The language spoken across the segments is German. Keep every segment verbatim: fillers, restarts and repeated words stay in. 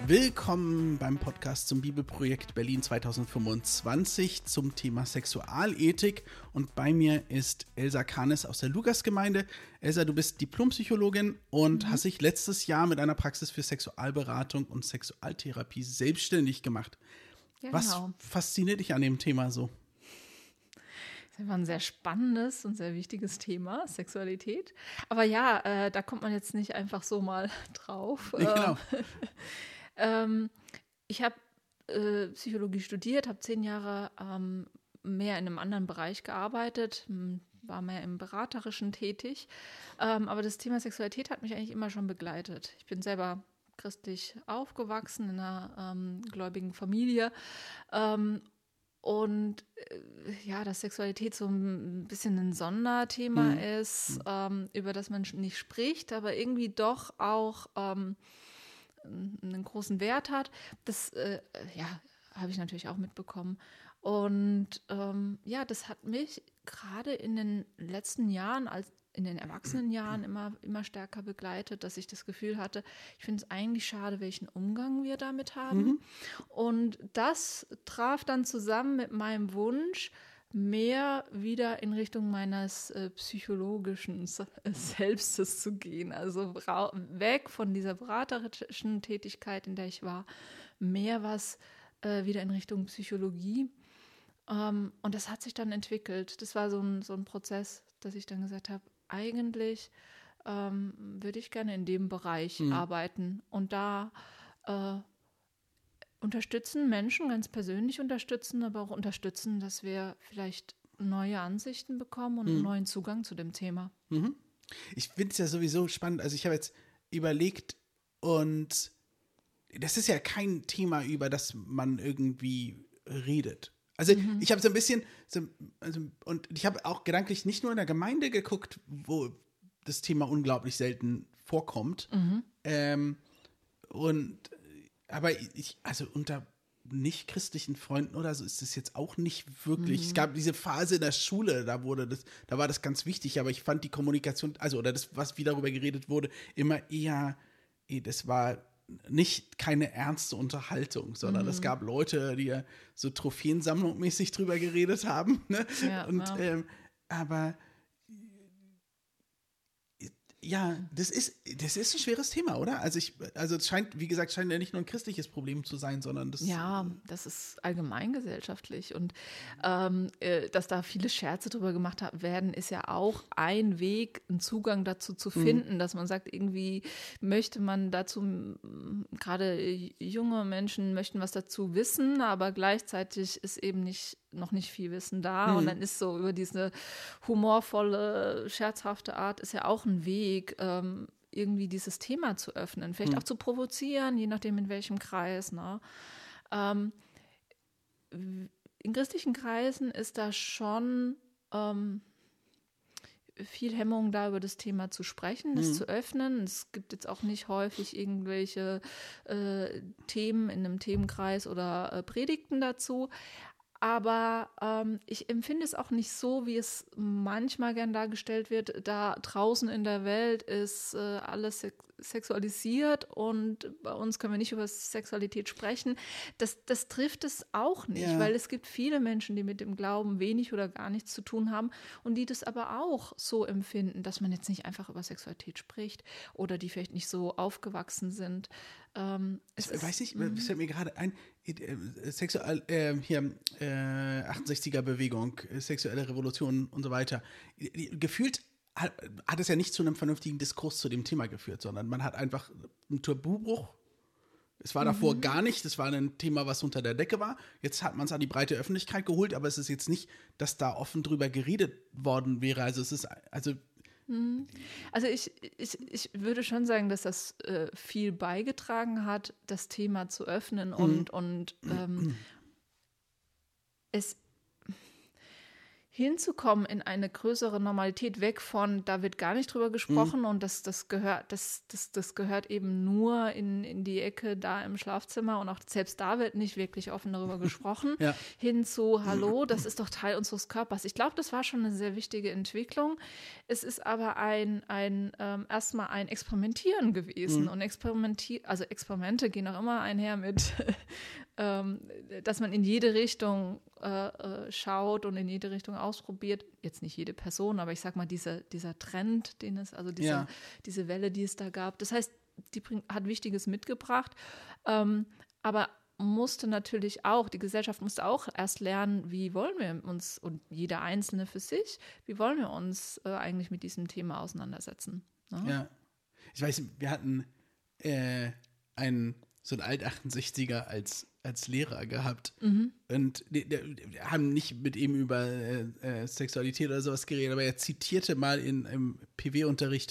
Willkommen beim Podcast zum Bibelprojekt Berlin zwanzig fünfundzwanzig zum Thema Sexualethik. Und bei mir ist Elsa Kahnes aus der Lukas-Gemeinde. Elsa, du bist Diplompsychologin und mhm. hast dich letztes Jahr mit einer Praxis für Sexualberatung und Sexualtherapie selbstständig gemacht. Ja, Was genau. fasziniert dich an dem Thema so? Das war ein sehr spannendes und sehr wichtiges Thema, Sexualität. Aber ja, äh, da kommt man jetzt nicht einfach so mal drauf. Ja, genau. ähm, ich habe äh, Psychologie studiert, habe zehn Jahre ähm, mehr in einem anderen Bereich gearbeitet, m, war mehr im Beraterischen tätig. Ähm, aber das Thema Sexualität hat mich eigentlich immer schon begleitet. Ich bin selber christlich aufgewachsen in einer ähm, gläubigen Familie. Ähm, Und äh, ja, dass Sexualität so ein bisschen ein Sonderthema Mhm. ist, ähm, über das man nicht spricht, aber irgendwie doch auch ähm, einen großen Wert hat, das äh, ja, habe ich natürlich auch mitbekommen. Und ähm, ja, das hat mich gerade in den letzten Jahren, als in den Erwachsenenjahren immer, immer stärker begleitet, dass ich das Gefühl hatte, ich finde es eigentlich schade, welchen Umgang wir damit haben. Mhm. Und das traf dann zusammen mit meinem Wunsch, mehr wieder in Richtung meines äh, psychologischen S- äh, Selbstes zu gehen. Also rau- weg von dieser beraterischen Tätigkeit, in der ich war, mehr was äh, wieder in Richtung Psychologie. Ähm, und das hat sich dann entwickelt. Das war so ein, so ein Prozess, dass ich dann gesagt habe, eigentlich ähm, würde ich gerne in dem Bereich Mhm. arbeiten und da äh, unterstützen, Menschen ganz persönlich unterstützen, aber auch unterstützen, dass wir vielleicht neue Ansichten bekommen und einen Mhm. neuen Zugang zu dem Thema. Mhm. Ich finde es ja sowieso spannend. Also ich habe jetzt überlegt und das ist ja kein Thema, über das man irgendwie redet. Also Mhm. ich habe so ein bisschen, so, also, und ich habe auch gedanklich nicht nur in der Gemeinde geguckt, wo das Thema unglaublich selten vorkommt. Mhm. Ähm, und aber ich, also unter nicht-christlichen Freunden oder so ist das jetzt auch nicht wirklich. Es gab diese Phase in der Schule, da wurde das, da war das ganz wichtig, aber ich fand die Kommunikation, also oder das, was wie darüber geredet wurde, immer eher, eh, das war nicht keine ernste Unterhaltung, sondern es gab Leute, die ja so Trophäensammlung mäßig drüber geredet haben. Ne? Ja, Und ja. ähm, aber ja, das ist, das ist ein schweres Thema, oder? Also ich, also es scheint, wie gesagt, scheint ja nicht nur ein christliches Problem zu sein, sondern das. Ja, das ist allgemeingesellschaftlich und ähm, äh, dass da viele Scherze drüber gemacht ha- werden, ist ja auch ein Weg, einen Zugang dazu zu finden, dass man sagt, irgendwie möchte man dazu, m, gerade junge Menschen möchten was dazu wissen, aber gleichzeitig ist eben nicht noch nicht viel Wissen da und dann ist so über diese humorvolle, scherzhafte Art ist ja auch ein Weg, ähm, irgendwie dieses Thema zu öffnen, vielleicht auch zu provozieren, je nachdem in welchem Kreis, ne? Ähm, in christlichen Kreisen ist da schon ähm, viel Hemmung da, über das Thema zu sprechen, das Mhm. zu öffnen. Es gibt jetzt auch nicht häufig irgendwelche äh, Themen in einem Themenkreis oder äh, Predigten dazu. Aber ähm, ich empfinde es auch nicht so, wie es manchmal gern dargestellt wird. Da draußen in der Welt ist äh, alles sex- sexualisiert und bei uns können wir nicht über Sexualität sprechen. Das, das trifft es auch nicht, Ja. weil es gibt viele Menschen, die mit dem Glauben wenig oder gar nichts zu tun haben und die das aber auch so empfinden, dass man jetzt nicht einfach über Sexualität spricht oder die vielleicht nicht so aufgewachsen sind. Ähm, es Ich ist- weiß nicht, es fällt mir gerade ein, äh, sexuell, äh, hier, äh, achtundsechziger-Bewegung, äh, sexuelle Revolution und so weiter. Die- die- Gefühlt hat, hat es ja nicht zu einem vernünftigen Diskurs zu dem Thema geführt, sondern man hat einfach einen Tabubruch. Es war davor gar nicht, das war ein Thema, was unter der Decke war. Jetzt hat man es an die breite Öffentlichkeit geholt, aber es ist jetzt nicht, dass da offen drüber geredet worden wäre. Also es ist, also Also ich, ich, ich würde schon sagen, dass das äh, viel beigetragen hat, das Thema zu öffnen und, und ähm, es, hinzukommen in eine größere Normalität, weg von, da wird gar nicht drüber gesprochen mhm. und das, das, gehört, das, das, das gehört eben nur in, in die Ecke da im Schlafzimmer und auch selbst da wird nicht wirklich offen darüber gesprochen, ja. hin zu, hallo, das ist doch Teil unseres Körpers. Ich glaube, das war schon eine sehr wichtige Entwicklung. Es ist aber ein, ein ähm, erstmal ein Experimentieren gewesen mhm. und Experimentier, also Experimente gehen auch immer einher mit ähm, dass man in jede Richtung äh, äh, schaut und in jede Richtung ausprobiert. Jetzt nicht jede Person, aber ich sag mal, diese, dieser Trend, den es, also diese, ja. diese Welle, die es da gab. Das heißt, die bring, hat Wichtiges mitgebracht, ähm, aber musste natürlich auch, die Gesellschaft musste auch erst lernen, wie wollen wir uns, und jeder Einzelne für sich, wie wollen wir uns äh, eigentlich mit diesem Thema auseinandersetzen. Ne? Ja, ich weiß, wir hatten äh, einen so ein Alt-achtundsechziger als, als Lehrer gehabt. Mhm. Und wir haben nicht mit ihm über äh, Sexualität oder sowas geredet, aber er zitierte mal in, im P W-Unterricht,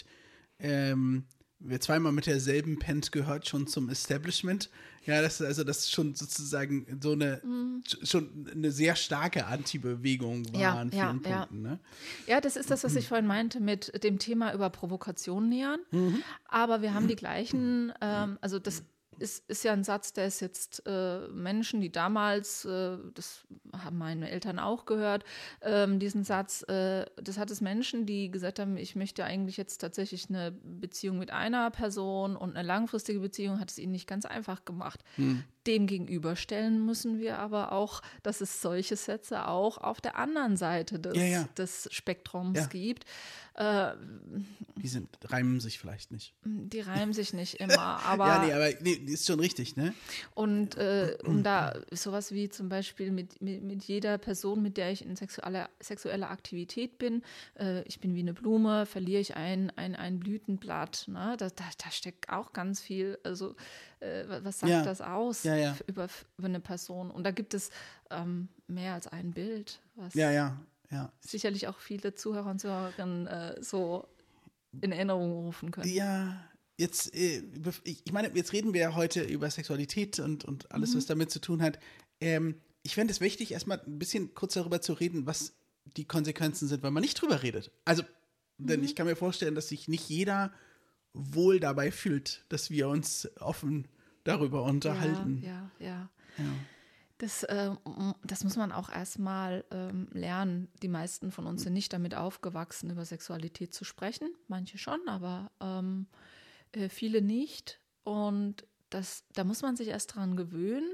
ähm, wer zweimal mit derselben pennt, gehört schon zum Establishment. Ja, das ist also das ist schon sozusagen so eine mhm. schon eine sehr starke Anti-Bewegung war ja, an ja, vielen ja. Punkten. Ne? Ja, das ist das, was ich vorhin meinte, mit dem Thema über Provokation nähern. Mhm. Aber wir haben die gleichen, ähm, also das Ist, ist ja ein Satz, der ist jetzt äh, Menschen, die damals, äh, das haben meine Eltern auch gehört, ähm, diesen Satz, äh, das hat es Menschen, die gesagt haben, ich möchte eigentlich jetzt tatsächlich eine Beziehung mit einer Person und eine langfristige Beziehung, hat es ihnen nicht ganz einfach gemacht. Hm. Dem gegenüberstellen müssen wir aber auch, dass es solche Sätze auch auf der anderen Seite des, ja, ja. des Spektrums ja. gibt. Äh, die sind, reimen sich vielleicht nicht. Die reimen sich nicht immer, aber... ja, nee, aber nee, ist schon richtig, ne? Und äh, um da sowas wie zum Beispiel mit, mit, mit jeder Person, mit der ich in sexueller, sexueller Aktivität bin, äh, ich bin wie eine Blume, verliere ich ein, ein, ein Blütenblatt, ne? Da, da, da steckt auch ganz viel, also äh, was sagt ja. das aus ja, ja. Über, über eine Person? Und da gibt es ähm, mehr als ein Bild, was ja, ja, ja. sicherlich auch viele Zuhörer und Zuhörerinnen äh, so in Erinnerung rufen können. Ja, jetzt, äh, ich meine, jetzt reden wir ja heute über Sexualität und, und alles, mhm. was damit zu tun hat. Ähm, ich fände es wichtig, erstmal ein bisschen kurz darüber zu reden, was die Konsequenzen sind, weil man nicht drüber redet. Also, mhm. denn ich kann mir vorstellen, dass sich nicht jeder wohl dabei fühlt, dass wir uns offen darüber unterhalten. Ja, ja, ja. ja. Das, äh, das muss man auch erstmal ähm, lernen. Die meisten von uns sind nicht damit aufgewachsen, über Sexualität zu sprechen. Manche schon, aber ähm, äh, viele nicht. Und das, da muss man sich erst dran gewöhnen.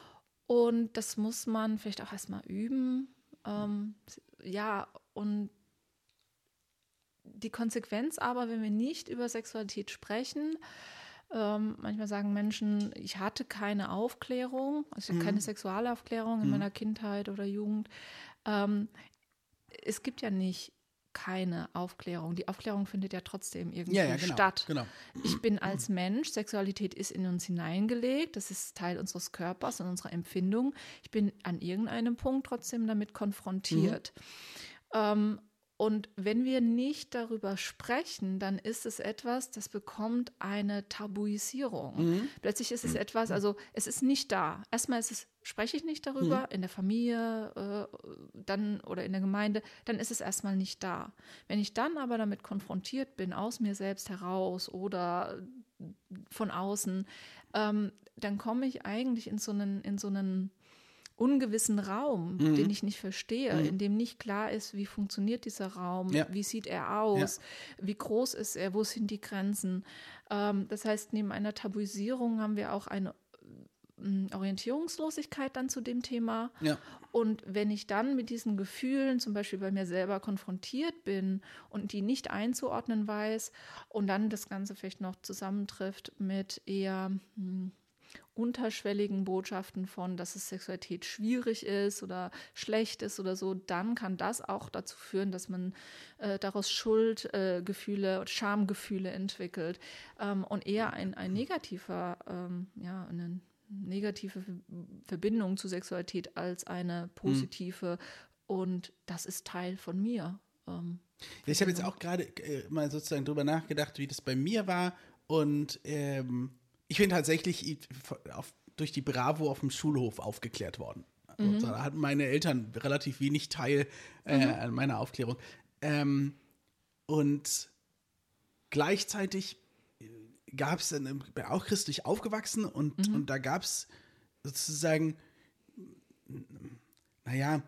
Und das muss man vielleicht auch erstmal üben. Ähm, ja, und die Konsequenz aber, wenn wir nicht über Sexualität sprechen, Ähm, manchmal sagen Menschen, ich hatte keine Aufklärung, also mhm. keine Sexualaufklärung in mhm. meiner Kindheit oder Jugend. Ähm, es gibt ja nicht keine Aufklärung. Die Aufklärung findet ja trotzdem irgendwie ja, ja, genau, statt. Genau. Ich bin als Mensch, Sexualität ist in uns hineingelegt, das ist Teil unseres Körpers und unserer Empfindung. Ich bin an irgendeinem Punkt trotzdem damit konfrontiert. Mhm. Ähm, Und wenn wir nicht darüber sprechen, dann ist es etwas, das bekommt eine Tabuisierung. Mhm. Plötzlich ist es etwas, also es ist nicht da. Erstmal ist es, spreche ich nicht darüber, mhm. in der Familie äh, dann oder in der Gemeinde, dann ist es erstmal nicht da. Wenn ich dann aber damit konfrontiert bin, aus mir selbst heraus oder von außen, ähm, dann komme ich eigentlich in so einen, in so einen ungewissen Raum, mhm. den ich nicht verstehe, mhm. in dem nicht klar ist, wie funktioniert dieser Raum, ja. wie sieht er aus, ja. wie groß ist er, wo sind die Grenzen. Ähm, das heißt, neben einer Tabuisierung haben wir auch eine äh, Orientierungslosigkeit dann zu dem Thema. Ja. Und wenn ich dann mit diesen Gefühlen zum Beispiel bei mir selber konfrontiert bin und die nicht einzuordnen weiß und dann das Ganze vielleicht noch zusammentrifft mit eher mh, unterschwelligen Botschaften von, dass es Sexualität schwierig ist oder schlecht ist oder so, dann kann das auch dazu führen, dass man äh, daraus Schuldgefühle äh, und Schamgefühle entwickelt ähm, und eher ein, ein negativer, ähm, ja, eine negative Verbindung zu Sexualität als eine positive mhm. und das ist Teil von mir. Ähm, ja, ich habe jetzt auch gerade äh, mal sozusagen drüber nachgedacht, wie das bei mir war und ähm, ich bin tatsächlich auf, durch die Bravo auf dem Schulhof aufgeklärt worden. Mhm. Da hatten meine Eltern relativ wenig Teil äh, mhm. an meiner Aufklärung. Ähm, und gleichzeitig gab es, ich bin auch christlich aufgewachsen und, mhm. und da gab es sozusagen, naja,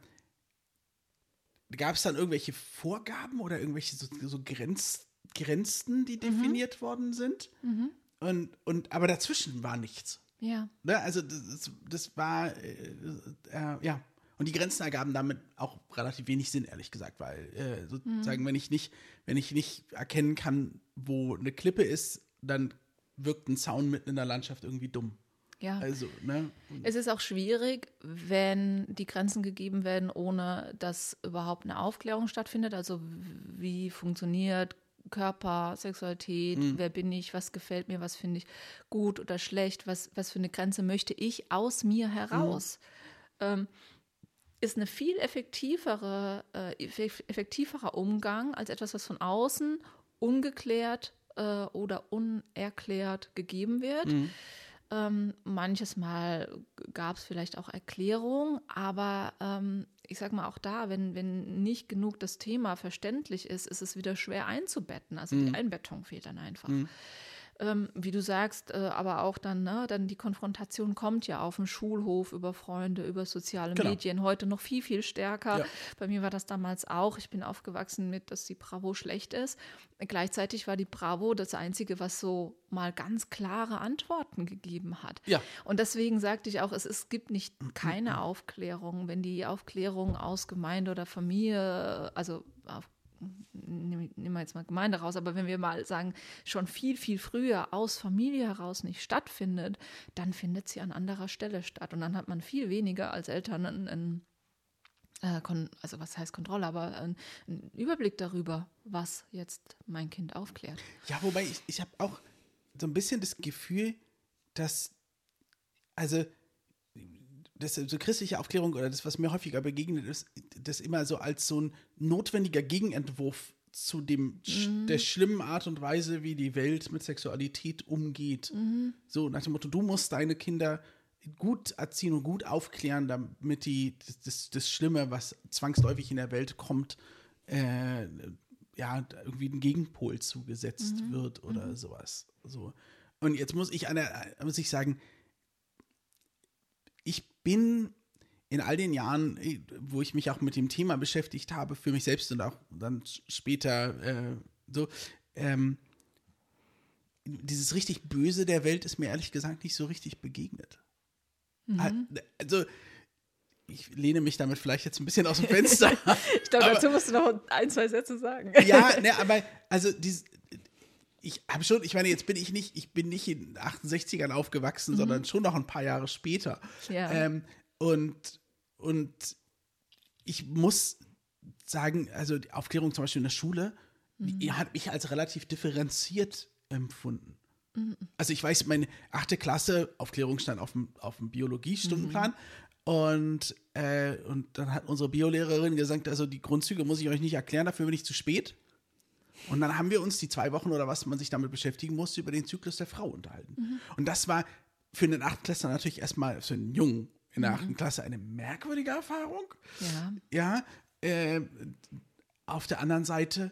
gab es dann irgendwelche Vorgaben oder irgendwelche so, so Grenz, Grenzen, die definiert mhm. worden sind? Mhm. Und, und, aber dazwischen war nichts. Ja. Ne? Also das, das war, äh, äh, ja. Und die Grenzen ergaben damit auch relativ wenig Sinn, ehrlich gesagt, weil äh, sozusagen, mhm. wenn ich nicht, wenn ich nicht erkennen kann, wo eine Klippe ist, dann wirkt ein Zaun mitten in der Landschaft irgendwie dumm. Ja. Also, ne? Es ist auch schwierig, wenn die Grenzen gegeben werden, ohne dass überhaupt eine Aufklärung stattfindet. Also wie funktioniert Körper, Sexualität, mhm. wer bin ich, was gefällt mir, was finde ich gut oder schlecht, was, was für eine Grenze möchte ich aus mir heraus. Mhm. Ähm, ist eine viel effektivere, äh, effektiverer Umgang als etwas, was von außen ungeklärt äh, oder unerklärt gegeben wird. Mhm. Ähm, manches Mal gab es vielleicht auch Erklärung, aber ähm, ich sag mal auch da, wenn, wenn nicht genug das Thema verständlich ist, ist es wieder schwer einzubetten. Also mhm. die Einbettung fehlt dann einfach. Mhm. Ähm, wie du sagst, äh, aber auch dann, ne, dann die Konfrontation kommt ja auf dem Schulhof über Freunde, über soziale genau. Medien, heute noch viel, viel stärker. Ja. Bei mir war das damals auch. Ich bin aufgewachsen mit, dass die Bravo schlecht ist. Gleichzeitig war die Bravo das Einzige, was so mal ganz klare Antworten gegeben hat. Ja. Und deswegen sagte ich auch, es, es gibt nicht keine Aufklärung. Wenn die Aufklärung aus Gemeinde oder Familie, also auf nehmen wir jetzt mal Gemeinde raus, aber wenn wir mal sagen, schon viel, viel früher aus Familie heraus nicht stattfindet, dann findet sie an anderer Stelle statt. Und dann hat man viel weniger als Eltern einen, einen äh, kon- also was heißt Kontrolle, aber einen, einen Überblick darüber, was jetzt mein Kind aufklärt. Ja, wobei ich, ich habe auch so ein bisschen das Gefühl, dass, also das, so christliche Aufklärung oder das, was mir häufiger begegnet ist, das immer so als so ein notwendiger Gegenentwurf zu dem mhm. der schlimmen Art und Weise, wie die Welt mit Sexualität umgeht. Mhm. So nach dem Motto, du musst deine Kinder gut erziehen und gut aufklären, damit die das, das, das Schlimme, was zwangsläufig in der Welt kommt, äh, ja, irgendwie ein Gegenpol zugesetzt mhm. wird oder mhm. sowas. So. Und jetzt muss ich, eine, muss ich sagen, ich bin in all den Jahren, wo ich mich auch mit dem Thema beschäftigt habe, für mich selbst und auch dann später äh, so, ähm, dieses richtig Böse der Welt ist mir ehrlich gesagt nicht so richtig begegnet. Mhm. Also, ich lehne mich damit vielleicht jetzt ein bisschen aus dem Fenster. Ich glaube, dazu musst du noch ein, zwei Sätze sagen. Ja, ne, aber also dieses, ich habe schon, ich meine, jetzt bin ich nicht, ich bin nicht in den achtundsechzigern aufgewachsen, mhm. sondern schon noch ein paar Jahre später. Ja. Ähm, und, und ich muss sagen, also die Aufklärung zum Beispiel in der Schule, mhm. die hat mich als relativ differenziert empfunden. Mhm. Also ich weiß, meine achte Klasse, Aufklärung stand auf dem, auf dem Biologie-Stundenplan. Mhm. Und, äh, und dann hat unsere Biolehrerin gesagt, also die Grundzüge muss ich euch nicht erklären, dafür bin ich zu spät. Und dann haben wir uns die zwei Wochen oder was man sich damit beschäftigen musste, über den Zyklus der Frau unterhalten. Mhm. Und das war für einen Achtklässler natürlich erstmal, für einen Jungen in der mhm. achten Klasse eine merkwürdige Erfahrung. Ja. Ja, äh, auf der anderen Seite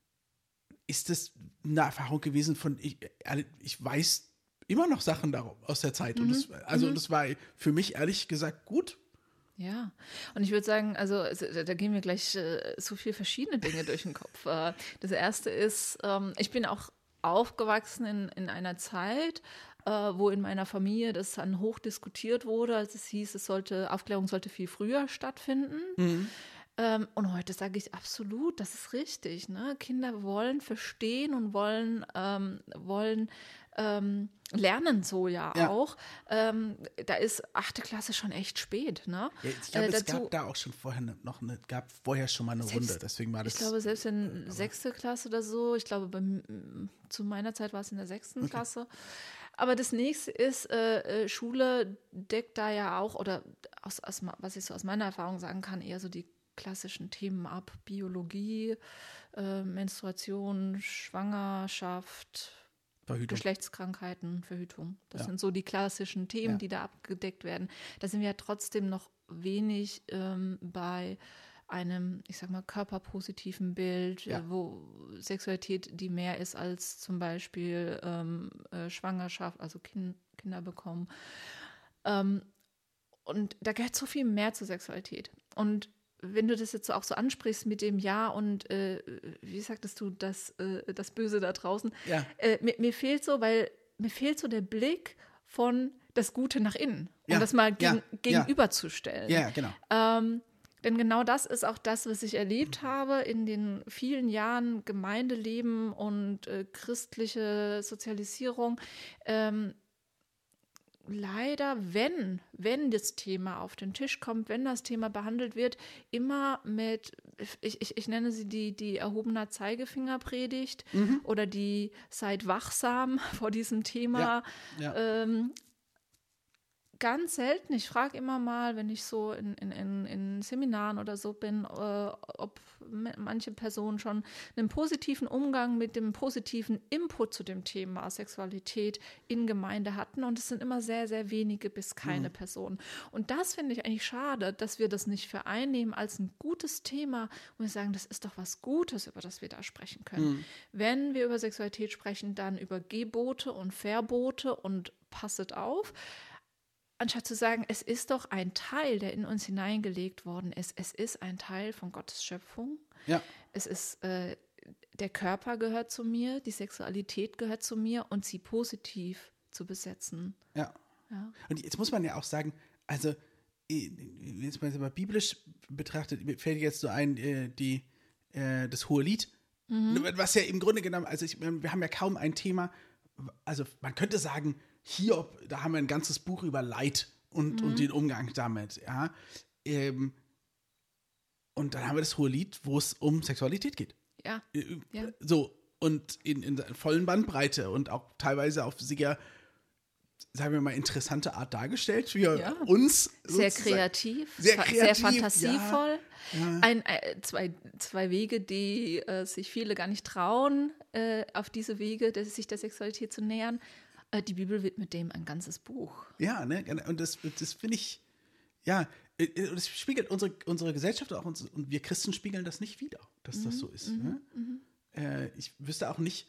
ist es eine Erfahrung gewesen von, ich, ich weiß immer noch Sachen darauf, aus der Zeit. Mhm. Und das, also mhm. das war für mich ehrlich gesagt gut. Ja, und ich würde sagen, also da gehen mir gleich äh, so viele verschiedene Dinge durch den Kopf. Äh, das erste ist, ähm, ich bin auch aufgewachsen in, in einer Zeit, äh, wo in meiner Familie das dann hoch diskutiert wurde, als es hieß, es sollte, Aufklärung sollte viel früher stattfinden. Mhm. Ähm, und heute sage ich absolut, das ist richtig. Ne? Kinder wollen verstehen und wollen, ähm, wollen ähm, lernen so ja, ja. auch. Ähm, da ist achte Klasse schon echt spät. Ne? Ja, ich glaube, äh, es gab da auch schon vorher noch eine, gab vorher schon mal eine selbst, Runde. Deswegen war das. Ich glaube, selbst in äh, sechste Klasse oder so, ich glaube, bei, zu meiner Zeit war es in der sechsten okay. Klasse. Aber das nächste ist, äh, Schule deckt da ja auch, oder aus, aus, was ich so aus meiner Erfahrung sagen kann, eher so die klassischen Themen ab. Biologie, äh, Menstruation, Schwangerschaft, Verhütung. Geschlechtskrankheiten, Verhütung. Das ja. sind so die klassischen Themen, ja. die da abgedeckt werden. Da sind wir ja trotzdem noch wenig ähm, bei einem, ich sag mal, körperpositiven Bild, Ja. äh, wo Sexualität die mehr ist als zum Beispiel ähm, äh, Schwangerschaft, also kind, Kinder bekommen. Ähm, und da gehört so viel mehr zur Sexualität. Und wenn du das jetzt auch so ansprichst mit dem Ja und äh, wie sagtest du, das, äh, das Böse da draußen, Ja. äh, mir, mir fehlt so, weil mir fehlt so der Blick von das Gute nach innen, um Ja, das mal gegen, ja, gegenüberzustellen. Ja, genau. Ähm, denn genau das ist auch das, was ich erlebt habe in den vielen Jahren Gemeindeleben und äh, christliche Sozialisierung. Ähm, leider, wenn, wenn das Thema auf den Tisch kommt, wenn das Thema behandelt wird, immer mit, ich, ich, ich nenne sie die, die erhobener Zeigefingerpredigt Mhm. oder die seid wachsam vor diesem Thema. Ja, ja. Ähm, ganz selten. Ich frage immer mal, wenn ich so in, in, in, in Seminaren oder so bin, äh, ob manche Personen schon einen positiven Umgang mit dem positiven Input zu dem Thema Sexualität in Gemeinde hatten. Und es sind immer sehr, sehr wenige bis keine mhm. Personen. Und das finde ich eigentlich schade, dass wir das nicht vereinnehmen als ein gutes Thema und wir sagen, das ist doch was Gutes, über das wir da sprechen können. Mhm. Wenn wir über Sexualität sprechen, dann über Gebote und Verbote und passet auf. Anstatt zu sagen, es ist doch ein Teil, der in uns hineingelegt worden ist. Es ist ein Teil von Gottes Schöpfung. Ja. Es ist, äh, der Körper gehört zu mir, die Sexualität gehört zu mir und sie positiv zu besetzen. Ja. ja. Und jetzt muss man ja auch sagen, also, jetzt mal, mal biblisch betrachtet, fällt jetzt so ein, die, das Hohelied, mhm. was ja im Grunde genommen, also ich, wir haben ja kaum ein Thema, also man könnte sagen, Hiob, da haben wir ein ganzes Buch über Leid und, mhm. und den Umgang damit, ja. Ähm, und dann haben wir das Hohelied, wo es um Sexualität geht. Ja. Äh, ja. So, und in, in der vollen Bandbreite und auch teilweise auf sehr, sagen wir mal, interessante Art dargestellt für ja. uns. Sehr kreativ, sehr kreativ, sehr fantasievoll. Ja. Ja. Ein, äh, zwei, zwei Wege, die äh, sich viele gar nicht trauen, äh, auf diese Wege, dass, sich der Sexualität zu nähern. Die Bibel widmet dem ein ganzes Buch. Ja, ne? Und das, das finde ich, ja, das spiegelt unsere, unsere Gesellschaft auch, uns, und wir Christen spiegeln das nicht wider, dass mhm, das so ist. Ne? Mhm. Äh, ich wüsste auch nicht,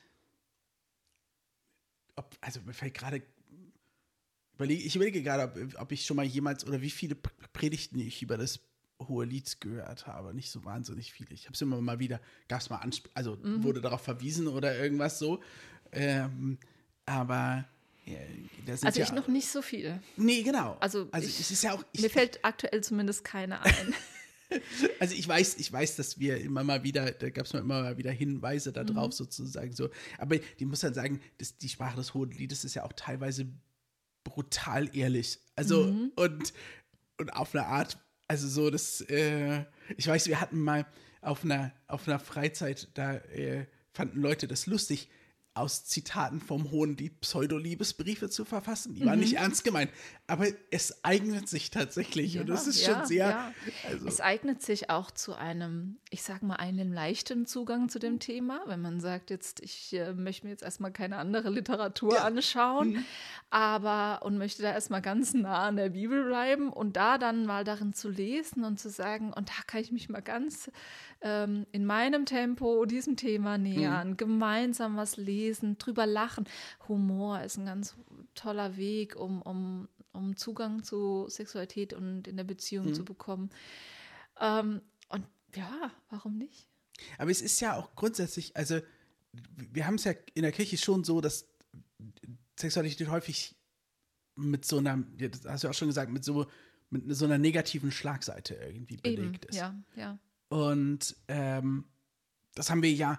ob, also mir fällt gerade, überlege, ich überlege gerade, ob, ob ich schon mal jemals oder wie viele Predigten ich über das Hohelied gehört habe. Nicht so wahnsinnig viele. Ich habe es immer mal wieder, gab es mal, Ansp- also mhm. wurde darauf verwiesen oder irgendwas so. Ähm, aber Ja, also ja, ich noch nicht so viel. Nee, genau. Also, also ich, es ist ja auch, ich, mir fällt aktuell zumindest keine ein. Also ich weiß, ich weiß, dass wir immer mal wieder, da gab es immer mal wieder Hinweise darauf mhm. sozusagen so. Aber die muss dann sagen, dass die Sprache des Hoheliedes ist ja auch teilweise brutal ehrlich. Also mhm. und, und auf eine Art, also so, das, äh, ich weiß, wir hatten mal auf einer, auf einer Freizeit, da äh, fanden Leute das lustig, aus Zitaten vom Hohelied Pseudo-Liebesbriefe zu verfassen. Die waren mhm. nicht ernst gemeint, aber es eignet sich tatsächlich ja, und das ist ja, schon sehr... Ja. Also. Es eignet sich auch zu einem, ich sag mal, einem leichten Zugang zu dem Thema, wenn man sagt, jetzt ich äh, möchte mir jetzt erstmal keine andere Literatur ja. anschauen, mhm. aber und möchte da erstmal ganz nah an der Bibel bleiben und da dann mal darin zu lesen und zu sagen, und da kann ich mich mal ganz ähm, in meinem Tempo diesem Thema nähern, mhm. gemeinsam was lesen, drüber lachen. Humor ist ein ganz toller Weg, um, um, um Zugang zu Sexualität und in der Beziehung mhm. zu bekommen. Ähm, und ja, warum nicht? Aber es ist ja auch grundsätzlich, also wir haben es ja in der Kirche schon so, dass Sexualität häufig mit so einer, das hast du auch schon gesagt, mit so, mit so einer negativen Schlagseite irgendwie belegt Eben, ist. Ja, ja. Und ähm, das haben wir ja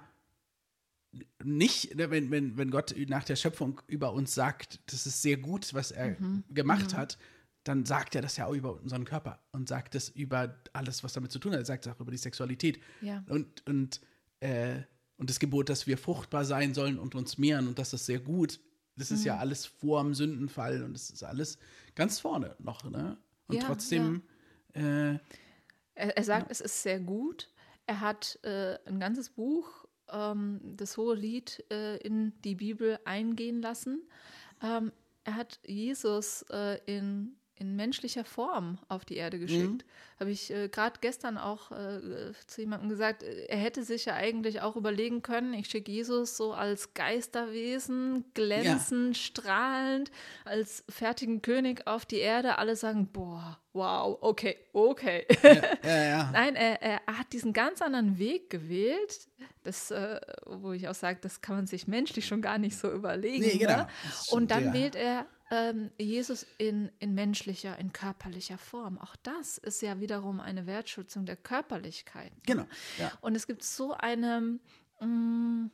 nicht, wenn, wenn, wenn Gott nach der Schöpfung über uns sagt, das ist sehr gut, was er mhm. gemacht mhm. hat, dann sagt er das ja auch über unseren Körper und sagt das über alles, was damit zu tun hat. Er sagt es auch über die Sexualität. Ja. Und, und, äh, und das Gebot, dass wir fruchtbar sein sollen und uns mehren und das ist sehr gut. Das ist mhm. ja alles vor dem Sündenfall und das ist alles ganz vorne noch. Ne? Und ja, trotzdem ja. Äh, er, er sagt, ja. es ist sehr gut. Er hat äh, ein ganzes Buch, ähm, das Hohelied, äh, in die Bibel eingehen lassen. Ähm, er hat Jesus äh, in in menschlicher Form auf die Erde geschickt. Mhm. Habe ich äh, gerade gestern auch äh, zu jemandem gesagt, er hätte sich ja eigentlich auch überlegen können, ich schicke Jesus so als Geisterwesen, glänzend, ja. strahlend, als fertigen König auf die Erde. Alle sagen, boah, wow, okay, okay. Ja, ja, ja. Nein, er, er hat diesen ganz anderen Weg gewählt, das, äh, wo ich auch sage, das kann man sich menschlich schon gar nicht so überlegen. Nee, genau. Ne? Und dann wählt er ähm, Jesus in, in menschlicher, in körperlicher Form. Auch das ist ja wiederum eine Wertschätzung der Körperlichkeit. Ne? Genau. Ja. Und es gibt so eine mh,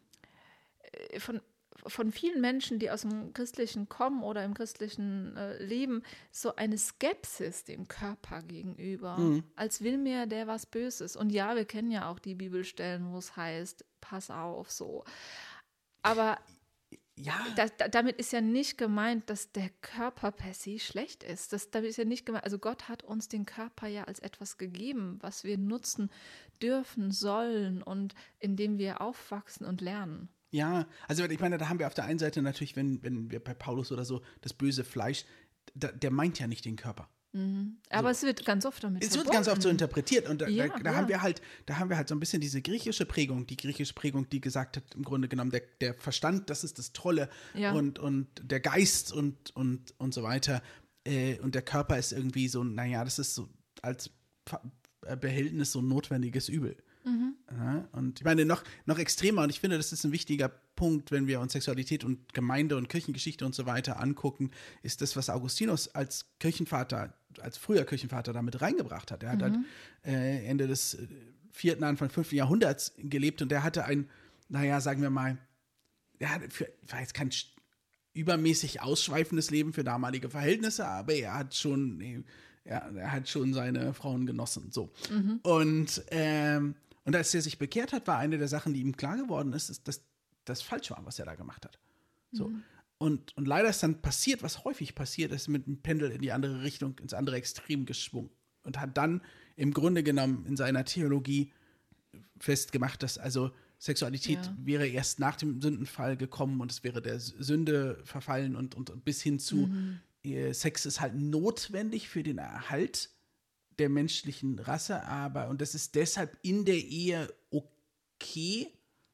von von vielen Menschen, die aus dem Christlichen kommen oder im Christlichen äh, leben, so eine Skepsis dem Körper gegenüber, mhm. als will mir der was Böses. Und ja, wir kennen ja auch die Bibelstellen, wo es heißt, pass auf, so. Aber ja. das, damit ist ja nicht gemeint, dass der Körper per se schlecht ist. Das, damit ist ja nicht gemeint, also Gott hat uns den Körper ja als etwas gegeben, was wir nutzen dürfen, sollen und in dem wir aufwachsen und lernen. Ja, also ich meine, da haben wir auf der einen Seite natürlich, wenn, wenn wir bei Paulus oder so, das böse Fleisch, da, der meint ja nicht den Körper. Mhm. Aber so. Es wird ganz oft damit Es verbunden. wird ganz oft so interpretiert und da, ja, da, da ja. haben wir halt, da haben wir halt so ein bisschen diese griechische Prägung, die griechische Prägung, die gesagt hat, im Grunde genommen, der, der Verstand, das ist das Tolle ja. und, und der Geist und, und, und so weiter äh, und der Körper ist irgendwie so, naja, das ist so als Behältnis so ein notwendiges Übel. Mhm. Ja, und ich meine, noch, noch extremer, und ich finde, das ist ein wichtiger Punkt, wenn wir uns Sexualität und Gemeinde und Kirchengeschichte und so weiter angucken, ist das, was Augustinus als Kirchenvater, als früher Kirchenvater damit reingebracht hat. Er hat mhm. halt äh, Ende des vierten, Anfang fünften Jahrhunderts gelebt und der hatte ein, naja, sagen wir mal, er hatte für, war jetzt kein übermäßig ausschweifendes Leben für damalige Verhältnisse, aber er hat schon, ja, er hat schon seine Frauen genossen, so. Mhm. Und, ähm, Und als er sich bekehrt hat, war eine der Sachen, die ihm klar geworden ist, ist dass das falsch war, was er da gemacht hat. So. Mhm. Und, und leider ist dann passiert, was häufig passiert ist, mit dem Pendel in die andere Richtung, ins andere Extrem geschwungen. Und hat dann im Grunde genommen in seiner Theologie festgemacht, dass also Sexualität ja. wäre erst nach dem Sündenfall gekommen und es wäre der Sünde verfallen und, und, und bis hin zu mhm. äh, Sex ist halt notwendig für den Erhalt der menschlichen Rasse, aber, und das ist deshalb in der Ehe okay,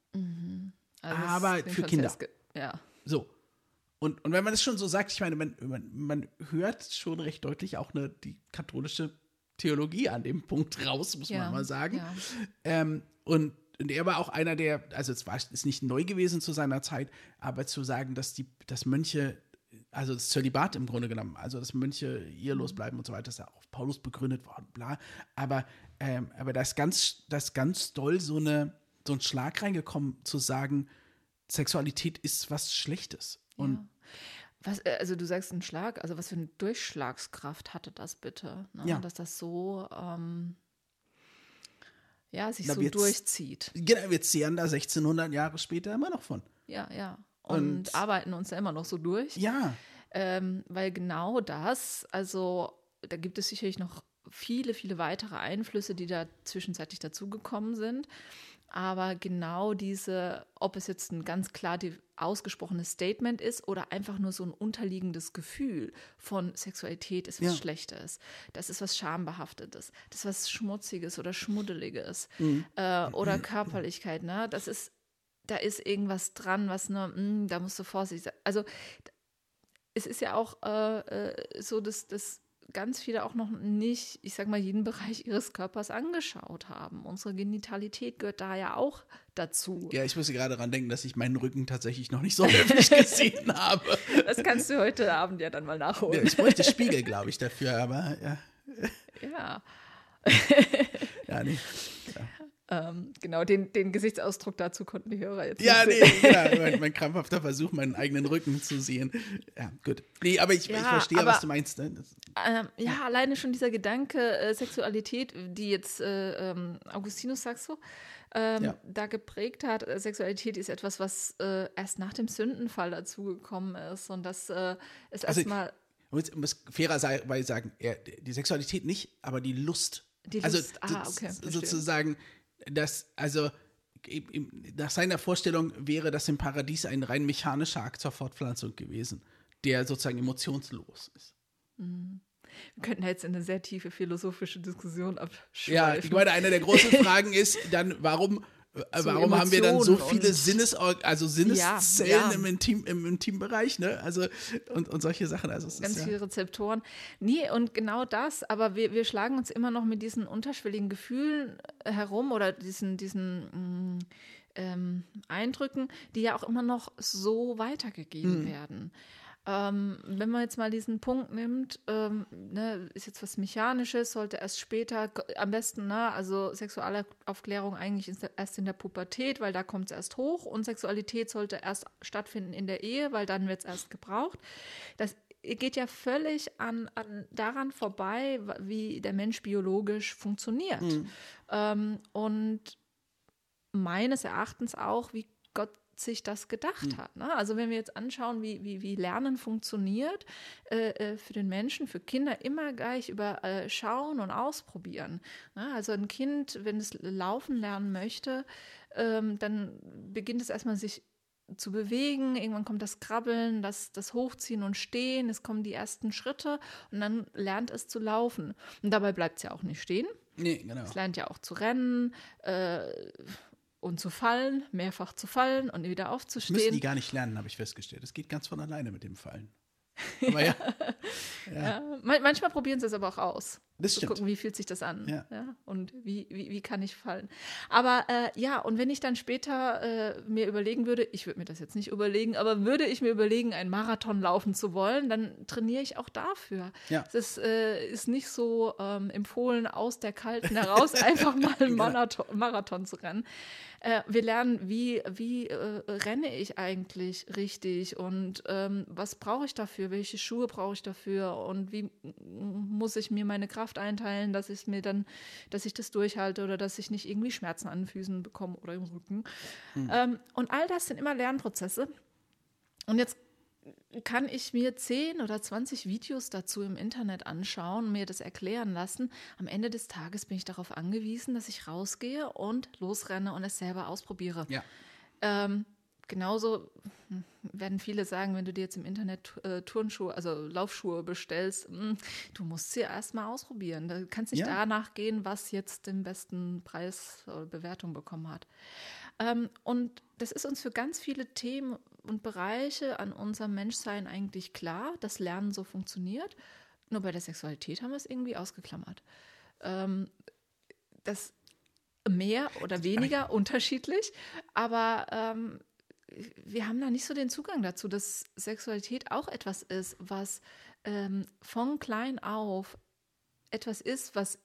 mhm. also aber für Kinder. Ja. So. Und, und wenn man das schon so sagt, ich meine, man, man, man hört schon recht deutlich auch eine, die katholische Theologie an dem Punkt raus, muss ja. man mal sagen. Ja. Ähm, und, und er war auch einer der, also es war ist nicht neu gewesen zu seiner Zeit, aber zu sagen, dass die, dass Mönche, also das Zölibat im Grunde genommen, also dass Mönche ehelos bleiben und so weiter, ist ja auch auf Paulus begründet worden, bla. Aber, ähm, aber da ist ganz, da ist ganz doll so, eine, so ein Schlag reingekommen, zu sagen, Sexualität ist was Schlechtes. Und ja. Was, also du sagst einen Schlag, also was für eine Durchschlagskraft hatte das bitte? Ne? Ja. Dass das so ähm, ja, sich da so durchzieht. Genau, wir zehren da sechzehnhundert Jahre später immer noch von. Ja, ja. Und, und arbeiten uns da immer noch so durch. Ja. Ähm, weil genau das, also da gibt es sicherlich noch viele, viele weitere Einflüsse, die da zwischenzeitlich dazugekommen sind. Aber genau diese, ob es jetzt ein ganz klar die, ausgesprochenes Statement ist oder einfach nur so ein unterliegendes Gefühl von Sexualität ist was ja. Schlechtes, das ist was Schambehaftetes, das ist was Schmutziges oder Schmuddeliges mhm. äh, oder Körperlichkeit, ne? Das ist, da ist irgendwas dran, was nur, mh, da musst du vorsichtig sein. Also es ist ja auch äh, so, dass das ganz viele auch noch nicht, ich sag mal, jeden Bereich ihres Körpers angeschaut haben. Unsere Genitalität gehört da ja auch dazu. Ja, ich musste gerade daran denken, dass ich meinen Rücken tatsächlich noch nicht so häufig gesehen habe. Das kannst du heute Abend ja dann mal nachholen. Ja, ich bräuchte Spiegel, glaube ich, dafür, aber ja. Ja. Ja, nee. Ja. Ähm, genau, den, den Gesichtsausdruck dazu konnten die Hörer jetzt ja, nicht nee, sehen. ja, mein, mein krampfhafter Versuch, meinen eigenen Rücken zu sehen. Ja, gut. Nee, aber ich, ja, ich verstehe, aber, was du meinst. Ne? Das, ähm, ja, ja, alleine schon dieser Gedanke, äh, Sexualität, die jetzt äh, ähm, Augustinus, sagst du, ähm, ja. da geprägt hat. Äh, Sexualität ist etwas, was äh, erst nach dem Sündenfall dazugekommen ist. Und das äh, ist also, erstmal. Ich muss fairerweise sagen, ja, die Sexualität nicht, aber die Lust. Die also Lust, ah, okay. so, sozusagen, dass, also nach seiner Vorstellung wäre das im Paradies ein rein mechanischer Akt zur Fortpflanzung gewesen, der sozusagen emotionslos ist. Mhm. Wir könnten jetzt in eine sehr tiefe philosophische Diskussion abschweifen. Ja, ich meine, eine der großen Fragen ist dann, warum, äh, warum haben wir dann so viele Sinnes, also Sinneszellen ja, ja. im Intim, im Intimbereich, ne? Also und, und solche Sachen. Also es Ganz ist, viele ja. Rezeptoren. Nee, und genau das, aber wir, wir schlagen uns immer noch mit diesen unterschwelligen Gefühlen herum oder diesen, diesen mh, ähm, Eindrücken, die ja auch immer noch so weitergegeben hm. werden. Ähm, wenn man jetzt mal diesen Punkt nimmt, ähm, ne, ist jetzt was Mechanisches, sollte erst später, am besten, ne, also Sexualaufklärung eigentlich erst in der Pubertät, weil da kommt es erst hoch und Sexualität sollte erst stattfinden in der Ehe, weil dann wird es erst gebraucht. Das geht ja völlig an, an daran vorbei, wie der Mensch biologisch funktioniert. Mhm. Ähm, und meines Erachtens auch, wie Gott sich das gedacht mhm. hat. Ne? Also wenn wir jetzt anschauen, wie, wie, wie Lernen funktioniert, äh, für den Menschen, für Kinder immer gleich über äh, Schauen und Ausprobieren. Ne? Also ein Kind, wenn es laufen lernen möchte, ähm, dann beginnt es erstmal sich zu bewegen, irgendwann kommt das Krabbeln, das, das Hochziehen und Stehen, es kommen die ersten Schritte und dann lernt es zu laufen. Und dabei bleibt es ja auch nicht stehen. Nee, genau. Es lernt ja auch zu rennen, äh, und zu fallen, mehrfach zu fallen und wieder aufzustehen. Müssen die gar nicht lernen, habe ich festgestellt. Es geht ganz von alleine mit dem Fallen. Aber ja. ja. ja. Manchmal probieren sie es aber auch aus. Das zu stimmt. Gucken, wie fühlt sich das an. Ja. Ja? Und wie, wie, wie kann ich fallen. Aber äh, ja, und wenn ich dann später äh, mir überlegen würde, ich würde mir das jetzt nicht überlegen, aber würde ich mir überlegen, einen Marathon laufen zu wollen, dann trainiere ich auch dafür. Ja. Das äh, ist nicht so ähm, empfohlen, aus der Kalten heraus einfach mal einen Marathon, Marathon zu rennen. Äh, wir lernen, wie, wie äh, renne ich eigentlich richtig und ähm, was brauche ich dafür, welche Schuhe brauche ich dafür und wie muss ich mir meine Kraft einteilen, dass ich mir dann, dass ich das durchhalte oder dass ich nicht irgendwie Schmerzen an den Füßen bekomme oder im Rücken. Mhm. Ähm, und all das sind immer Lernprozesse. Und jetzt kann ich mir zehn oder zwanzig Videos dazu im Internet anschauen, mir das erklären lassen. Am Ende des Tages bin ich darauf angewiesen, dass ich rausgehe und losrenne und es selber ausprobiere. Ja. Ähm, genauso werden viele sagen, wenn du dir jetzt im Internet äh, Turnschuhe, also Laufschuhe bestellst, mh, du musst sie erstmal ausprobieren. Du kannst nicht ja. danach gehen, was jetzt den besten Preis oder Bewertung bekommen hat. Ähm, und das ist uns für ganz viele Themen und Bereiche an unserem Menschsein eigentlich klar, dass Lernen so funktioniert. Nur bei der Sexualität haben wir es irgendwie ausgeklammert. Ähm, das mehr oder weniger unterschiedlich, aber ähm, wir haben da nicht so den Zugang dazu, dass Sexualität auch etwas ist, was ähm, von klein auf etwas ist, was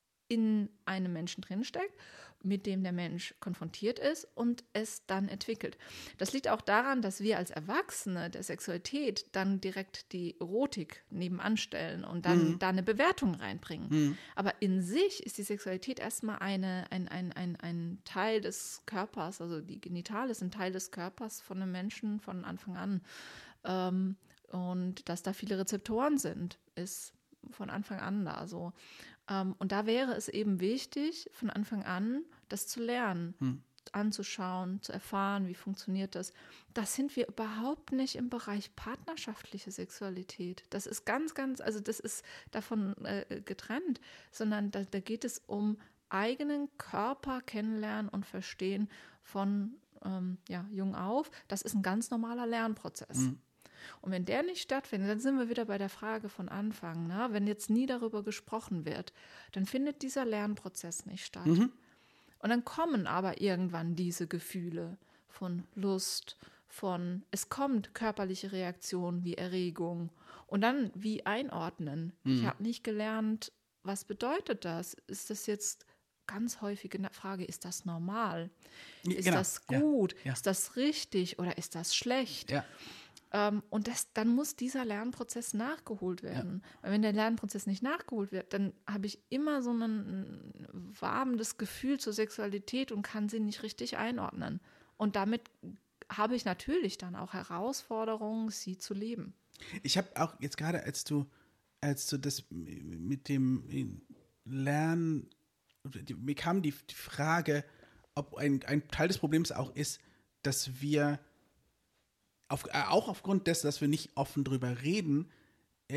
in einem Menschen drinsteckt, mit dem der Mensch konfrontiert ist und es dann entwickelt. Das liegt auch daran, dass wir als Erwachsene der Sexualität dann direkt die Erotik nebenan stellen und dann mhm. da eine Bewertung reinbringen. Mhm. Aber in sich ist die Sexualität erstmal eine, ein, ein, ein, ein Teil des Körpers, also die Genitale sind Teil des Körpers von einem Menschen von Anfang an. Ähm, und dass da viele Rezeptoren sind, ist von Anfang an da so. Um, und da wäre es eben wichtig, von Anfang an das zu lernen, hm. anzuschauen, zu erfahren, wie funktioniert das. Das sind wir überhaupt nicht im Bereich partnerschaftliche Sexualität. Das ist ganz, ganz, also das ist davon äh, getrennt, sondern da, da geht es um eigenen Körper kennenlernen und verstehen von ähm, ja, jung auf. Das ist ein ganz normaler Lernprozess. Hm. Und wenn der nicht stattfindet, dann sind wir wieder bei der Frage von Anfang. Ne? Wenn jetzt nie darüber gesprochen wird, dann findet dieser Lernprozess nicht statt. Mhm. Und dann kommen aber irgendwann diese Gefühle von Lust, von es kommt körperliche Reaktionen wie Erregung. Und dann wie einordnen. Mhm. Ich habe nicht gelernt, was bedeutet das? Ist das jetzt ganz häufige Frage, ist das normal? Ist genau. das gut? Ja. Ja. Ist das richtig oder ist das schlecht? Ja. Um, und das, dann muss dieser Lernprozess nachgeholt werden. Ja. Weil wenn der Lernprozess nicht nachgeholt wird, dann habe ich immer so ein, ein warmes Gefühl zur Sexualität und kann sie nicht richtig einordnen. Und damit habe ich natürlich dann auch Herausforderungen, sie zu leben. Ich habe auch jetzt gerade, als du, als du das mit dem Lernen, mir kam die, die Frage, ob ein, ein Teil des Problems auch ist, dass wir Auf, äh, auch aufgrund dessen, dass wir nicht offen drüber reden, äh,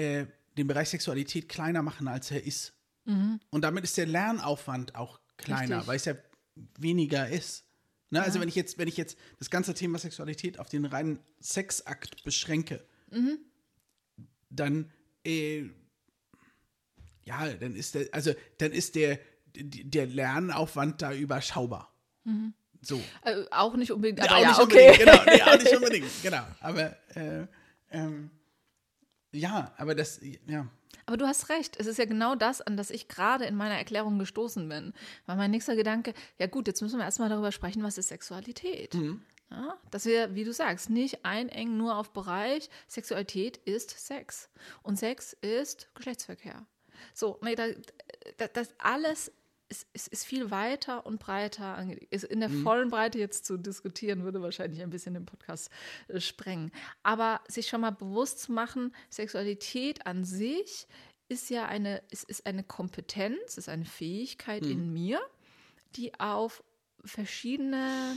den Bereich Sexualität kleiner machen, als er ist. Mhm. Und damit ist der Lernaufwand auch kleiner, Richtig. weil es ja weniger ist. Ne? Ja. Also wenn ich jetzt, wenn ich jetzt das ganze Thema Sexualität auf den reinen Sexakt beschränke, Mhm. dann äh, ja, dann ist der, also dann ist der, der Lernaufwand da überschaubar. Mhm. So. Äh, auch nicht unbedingt, Ja, aber auch ja, nicht okay. unbedingt, genau, nee, auch nicht unbedingt, genau. Aber äh, ähm, ja, aber das, ja. Aber du hast recht, es ist ja genau das, an das ich gerade in meiner Erklärung gestoßen bin. Weil mein nächster Gedanke, ja gut, jetzt müssen wir erstmal darüber sprechen, was ist Sexualität? Mhm. Ja, dass wir, wie du sagst, nicht einengen nur auf Bereich, Sexualität ist Sex. Und Sex ist Geschlechtsverkehr. So, nee, da, da, das alles ist, ist, ist viel weiter und breiter angelegt. Ist in der Mhm. vollen Breite jetzt zu diskutieren, würde wahrscheinlich ein bisschen den Podcast äh, sprengen. Aber sich schon mal bewusst zu machen, Sexualität an sich ist ja eine, ist, ist eine Kompetenz, ist eine Fähigkeit Mhm. in mir, die auf verschiedene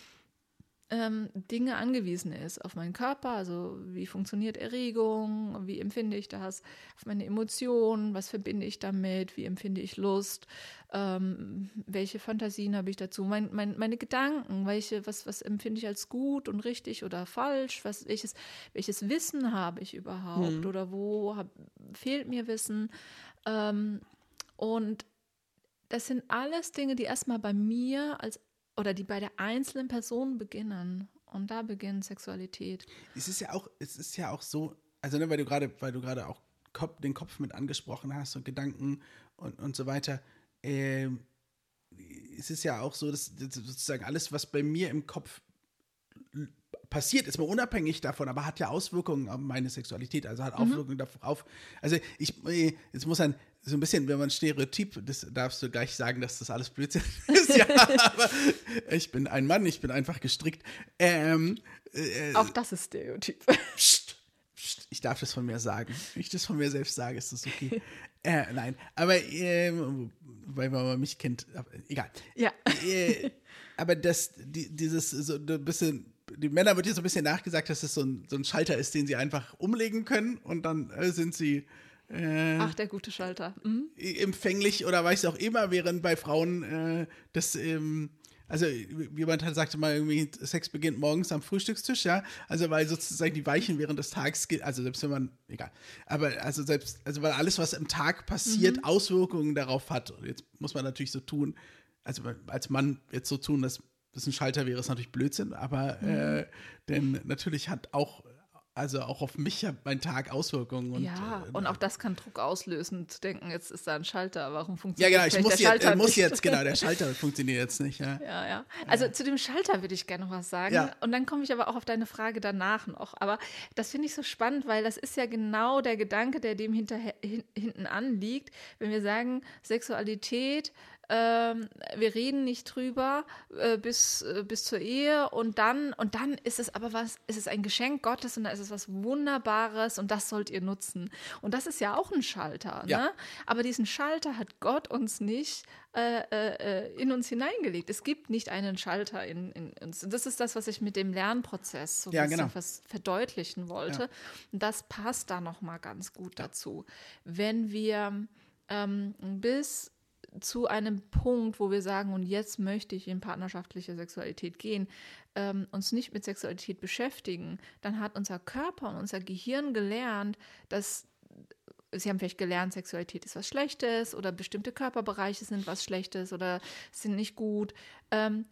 ähm, Dinge angewiesen ist. Auf meinen Körper, also wie funktioniert Erregung, wie empfinde ich das, auf meine Emotionen, was verbinde ich damit, wie empfinde ich Lust, ähm, welche Fantasien habe ich dazu, mein, mein, meine Gedanken, welche, was, was empfinde ich als gut und richtig oder falsch, was, welches, welches Wissen habe ich überhaupt Mhm. oder wo hab, fehlt mir Wissen. Ähm, und das sind alles Dinge, die erstmal bei mir als oder die bei der einzelnen Person beginnen. Und da beginnt Sexualität. Es ist ja auch, es ist ja auch so, also ne, weil du gerade, weil du gerade auch Kopf, den Kopf mit angesprochen hast und Gedanken und, und so weiter, ähm, es ist ja auch so, dass, dass sozusagen alles, was bei mir im Kopf l- passiert, ist mal unabhängig davon, aber hat ja Auswirkungen auf meine Sexualität, also hat Auswirkungen darauf. Also ich, äh, jetzt muss man so ein bisschen, wenn man Stereotyp, das darfst du gleich sagen, dass das alles Blödsinn ist, ja, aber ich bin ein Mann, ich bin einfach gestrickt. Ähm, äh, Auch das ist Stereotyp. Psst, psst, ich darf das von mir sagen. Wenn ich das von mir selbst sage, ist das okay. äh, nein, aber ähm, weil man mich kennt, aber, egal. Ja. Äh, aber das, die, dieses so ein bisschen, die Männer wird hier so ein bisschen nachgesagt, dass es so ein, so ein Schalter ist, den sie einfach umlegen können und dann äh, sind sie äh, Ach, der gute Schalter. Mhm. empfänglich oder weiß auch immer, während bei Frauen äh, das ähm, also jemand hat sagte mal irgendwie, Sex beginnt morgens am Frühstückstisch, ja, also weil sozusagen die Weichen während des Tages, ge- also selbst wenn man, egal, aber also selbst, also weil alles, was im Tag passiert, Mhm. Auswirkungen darauf hat. Und jetzt muss man natürlich so tun, also als Mann jetzt so tun, dass das ein Schalter wäre, ist natürlich Blödsinn, aber Mhm. äh, denn natürlich hat auch, also auch auf mich hat mein Tag Auswirkungen. Und, Ja, äh, und auch das kann Druck auslösen, zu denken, jetzt ist da ein Schalter, warum ja, funktioniert genau, ich vielleicht muss, der jetzt, Schalter äh, muss nicht? jetzt, genau, der Schalter funktioniert jetzt nicht, ja. Ja, ja. Also zu dem Schalter würde ich gerne noch was sagen. Ja. Und dann komme ich aber auch auf deine Frage danach noch. Aber das finde ich so spannend, weil das ist ja genau der Gedanke, der dem hinterher, hin, hinten anliegt, wenn wir sagen, Sexualität, ähm, wir reden nicht drüber äh, bis, äh, bis zur Ehe und dann, und dann ist es aber was, ist es ein Geschenk Gottes und da ist es was Wunderbares und das sollt ihr nutzen. Und das ist ja auch ein Schalter, Ja. ne? Aber diesen Schalter hat Gott uns nicht äh, äh, in uns hineingelegt. Es gibt nicht einen Schalter in, in uns. Und das ist das, was ich mit dem Lernprozess so ein Ja, bisschen genau. vers verdeutlichen wollte. Ja. Und das passt da nochmal ganz gut dazu. Wenn wir ähm, bis zu einem Punkt, wo wir sagen, und jetzt möchte ich in partnerschaftliche Sexualität gehen, ähm, uns nicht mit Sexualität beschäftigen, dann hat unser Körper und unser Gehirn gelernt, dass Sie haben vielleicht gelernt, Sexualität ist was Schlechtes oder bestimmte Körperbereiche sind was Schlechtes oder sind nicht gut. Ähm,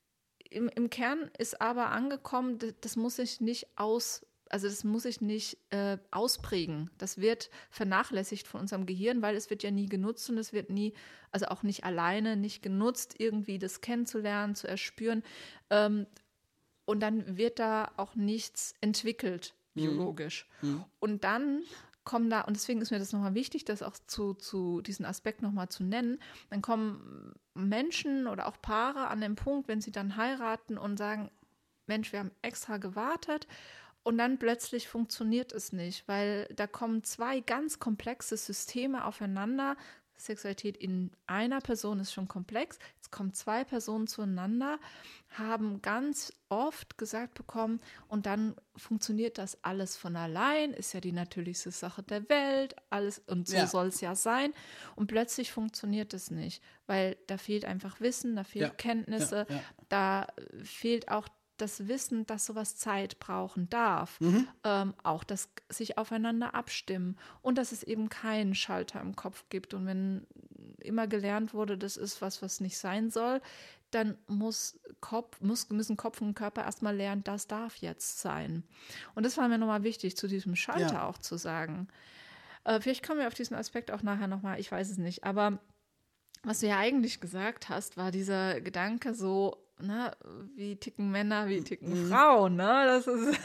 im, Im Kern ist aber angekommen, das, das muss ich nicht aus Also das muss ich nicht äh, ausprägen. Das wird vernachlässigt von unserem Gehirn, weil es wird ja nie genutzt und es wird nie, also auch nicht alleine, nicht genutzt, irgendwie das kennenzulernen, zu erspüren. Ähm, und dann wird da auch nichts entwickelt, biologisch. Mhm. Und dann kommen da, und deswegen ist mir das nochmal wichtig, das auch zu, zu diesen Aspekt nochmal zu nennen, dann kommen Menschen oder auch Paare an den Punkt, wenn sie dann heiraten und sagen, Mensch, wir haben extra gewartet, und dann plötzlich funktioniert es nicht, weil da kommen zwei ganz komplexe Systeme aufeinander, Sexualität in einer Person ist schon komplex. Jetzt kommen zwei Personen zueinander, haben ganz oft gesagt bekommen, und dann funktioniert das alles von allein, ist ja die natürlichste Sache der Welt, alles, und so Ja. soll es ja sein. Und plötzlich funktioniert es nicht, weil da fehlt einfach Wissen, da fehlt Ja. Kenntnisse, Ja, ja. da fehlt auch das Wissen, dass sowas Zeit brauchen darf, Mhm. ähm, auch das sich aufeinander abstimmen und dass es eben keinen Schalter im Kopf gibt. Und wenn immer gelernt wurde, das ist was, was nicht sein soll, dann muss Kopf, muss, müssen Kopf und Körper erstmal lernen, das darf jetzt sein. Und das war mir nochmal wichtig, zu diesem Schalter Ja. auch zu sagen. Äh, vielleicht kommen wir auf diesen Aspekt auch nachher nochmal, ich weiß es nicht, aber was du ja eigentlich gesagt hast, war dieser Gedanke so, ne, wie ticken Männer, wie ticken Frauen, ne? Das ist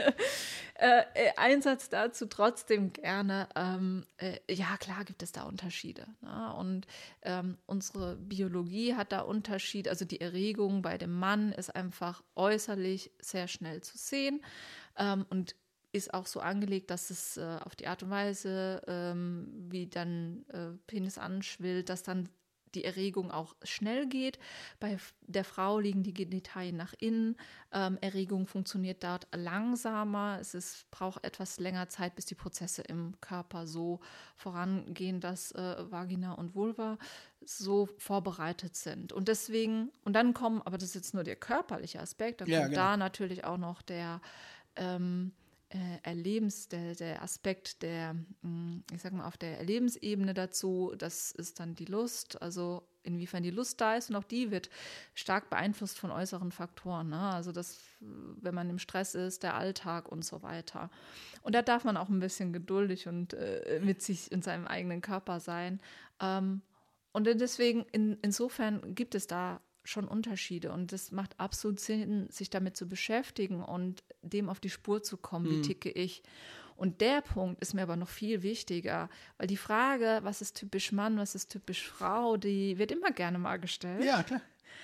äh, ein Satz dazu trotzdem gerne. Ähm, äh, ja, klar gibt es da Unterschiede. Ne? Und ähm, unsere Biologie hat da Unterschied. Also die Erregung bei dem Mann ist einfach äußerlich sehr schnell zu sehen ähm, und ist auch so angelegt, dass es äh, auf die Art und Weise, ähm, wie dann äh, Penis anschwillt, dass dann die Erregung auch schnell geht. Bei der Frau liegen die Genitalien nach innen. Ähm, Erregung funktioniert dort langsamer. Es ist, braucht etwas länger Zeit, bis die Prozesse im Körper so vorangehen, dass äh, Vagina und Vulva so vorbereitet sind. Und deswegen, und dann kommen, aber das ist jetzt nur der körperliche Aspekt, dann Ja, kommt genau. da natürlich auch noch der ähm, äh, Erlebens, der, der Aspekt der, mh, ich sag mal, auf der Erlebensebene dazu, das ist dann die Lust, also inwiefern die Lust da ist und auch die wird stark beeinflusst von äußeren Faktoren, ne? Also das, wenn man im Stress ist, der Alltag und so weiter. Und da darf man auch ein bisschen geduldig und äh, mit sich in seinem eigenen Körper sein. Ähm, und deswegen, in, insofern gibt es da schon Unterschiede und es macht absolut Sinn, sich damit zu beschäftigen und dem auf die Spur zu kommen, wie ticke ich. Und der Punkt ist mir aber noch viel wichtiger, weil die Frage, was ist typisch Mann, was ist typisch Frau, die wird immer gerne mal gestellt. Ja, klar.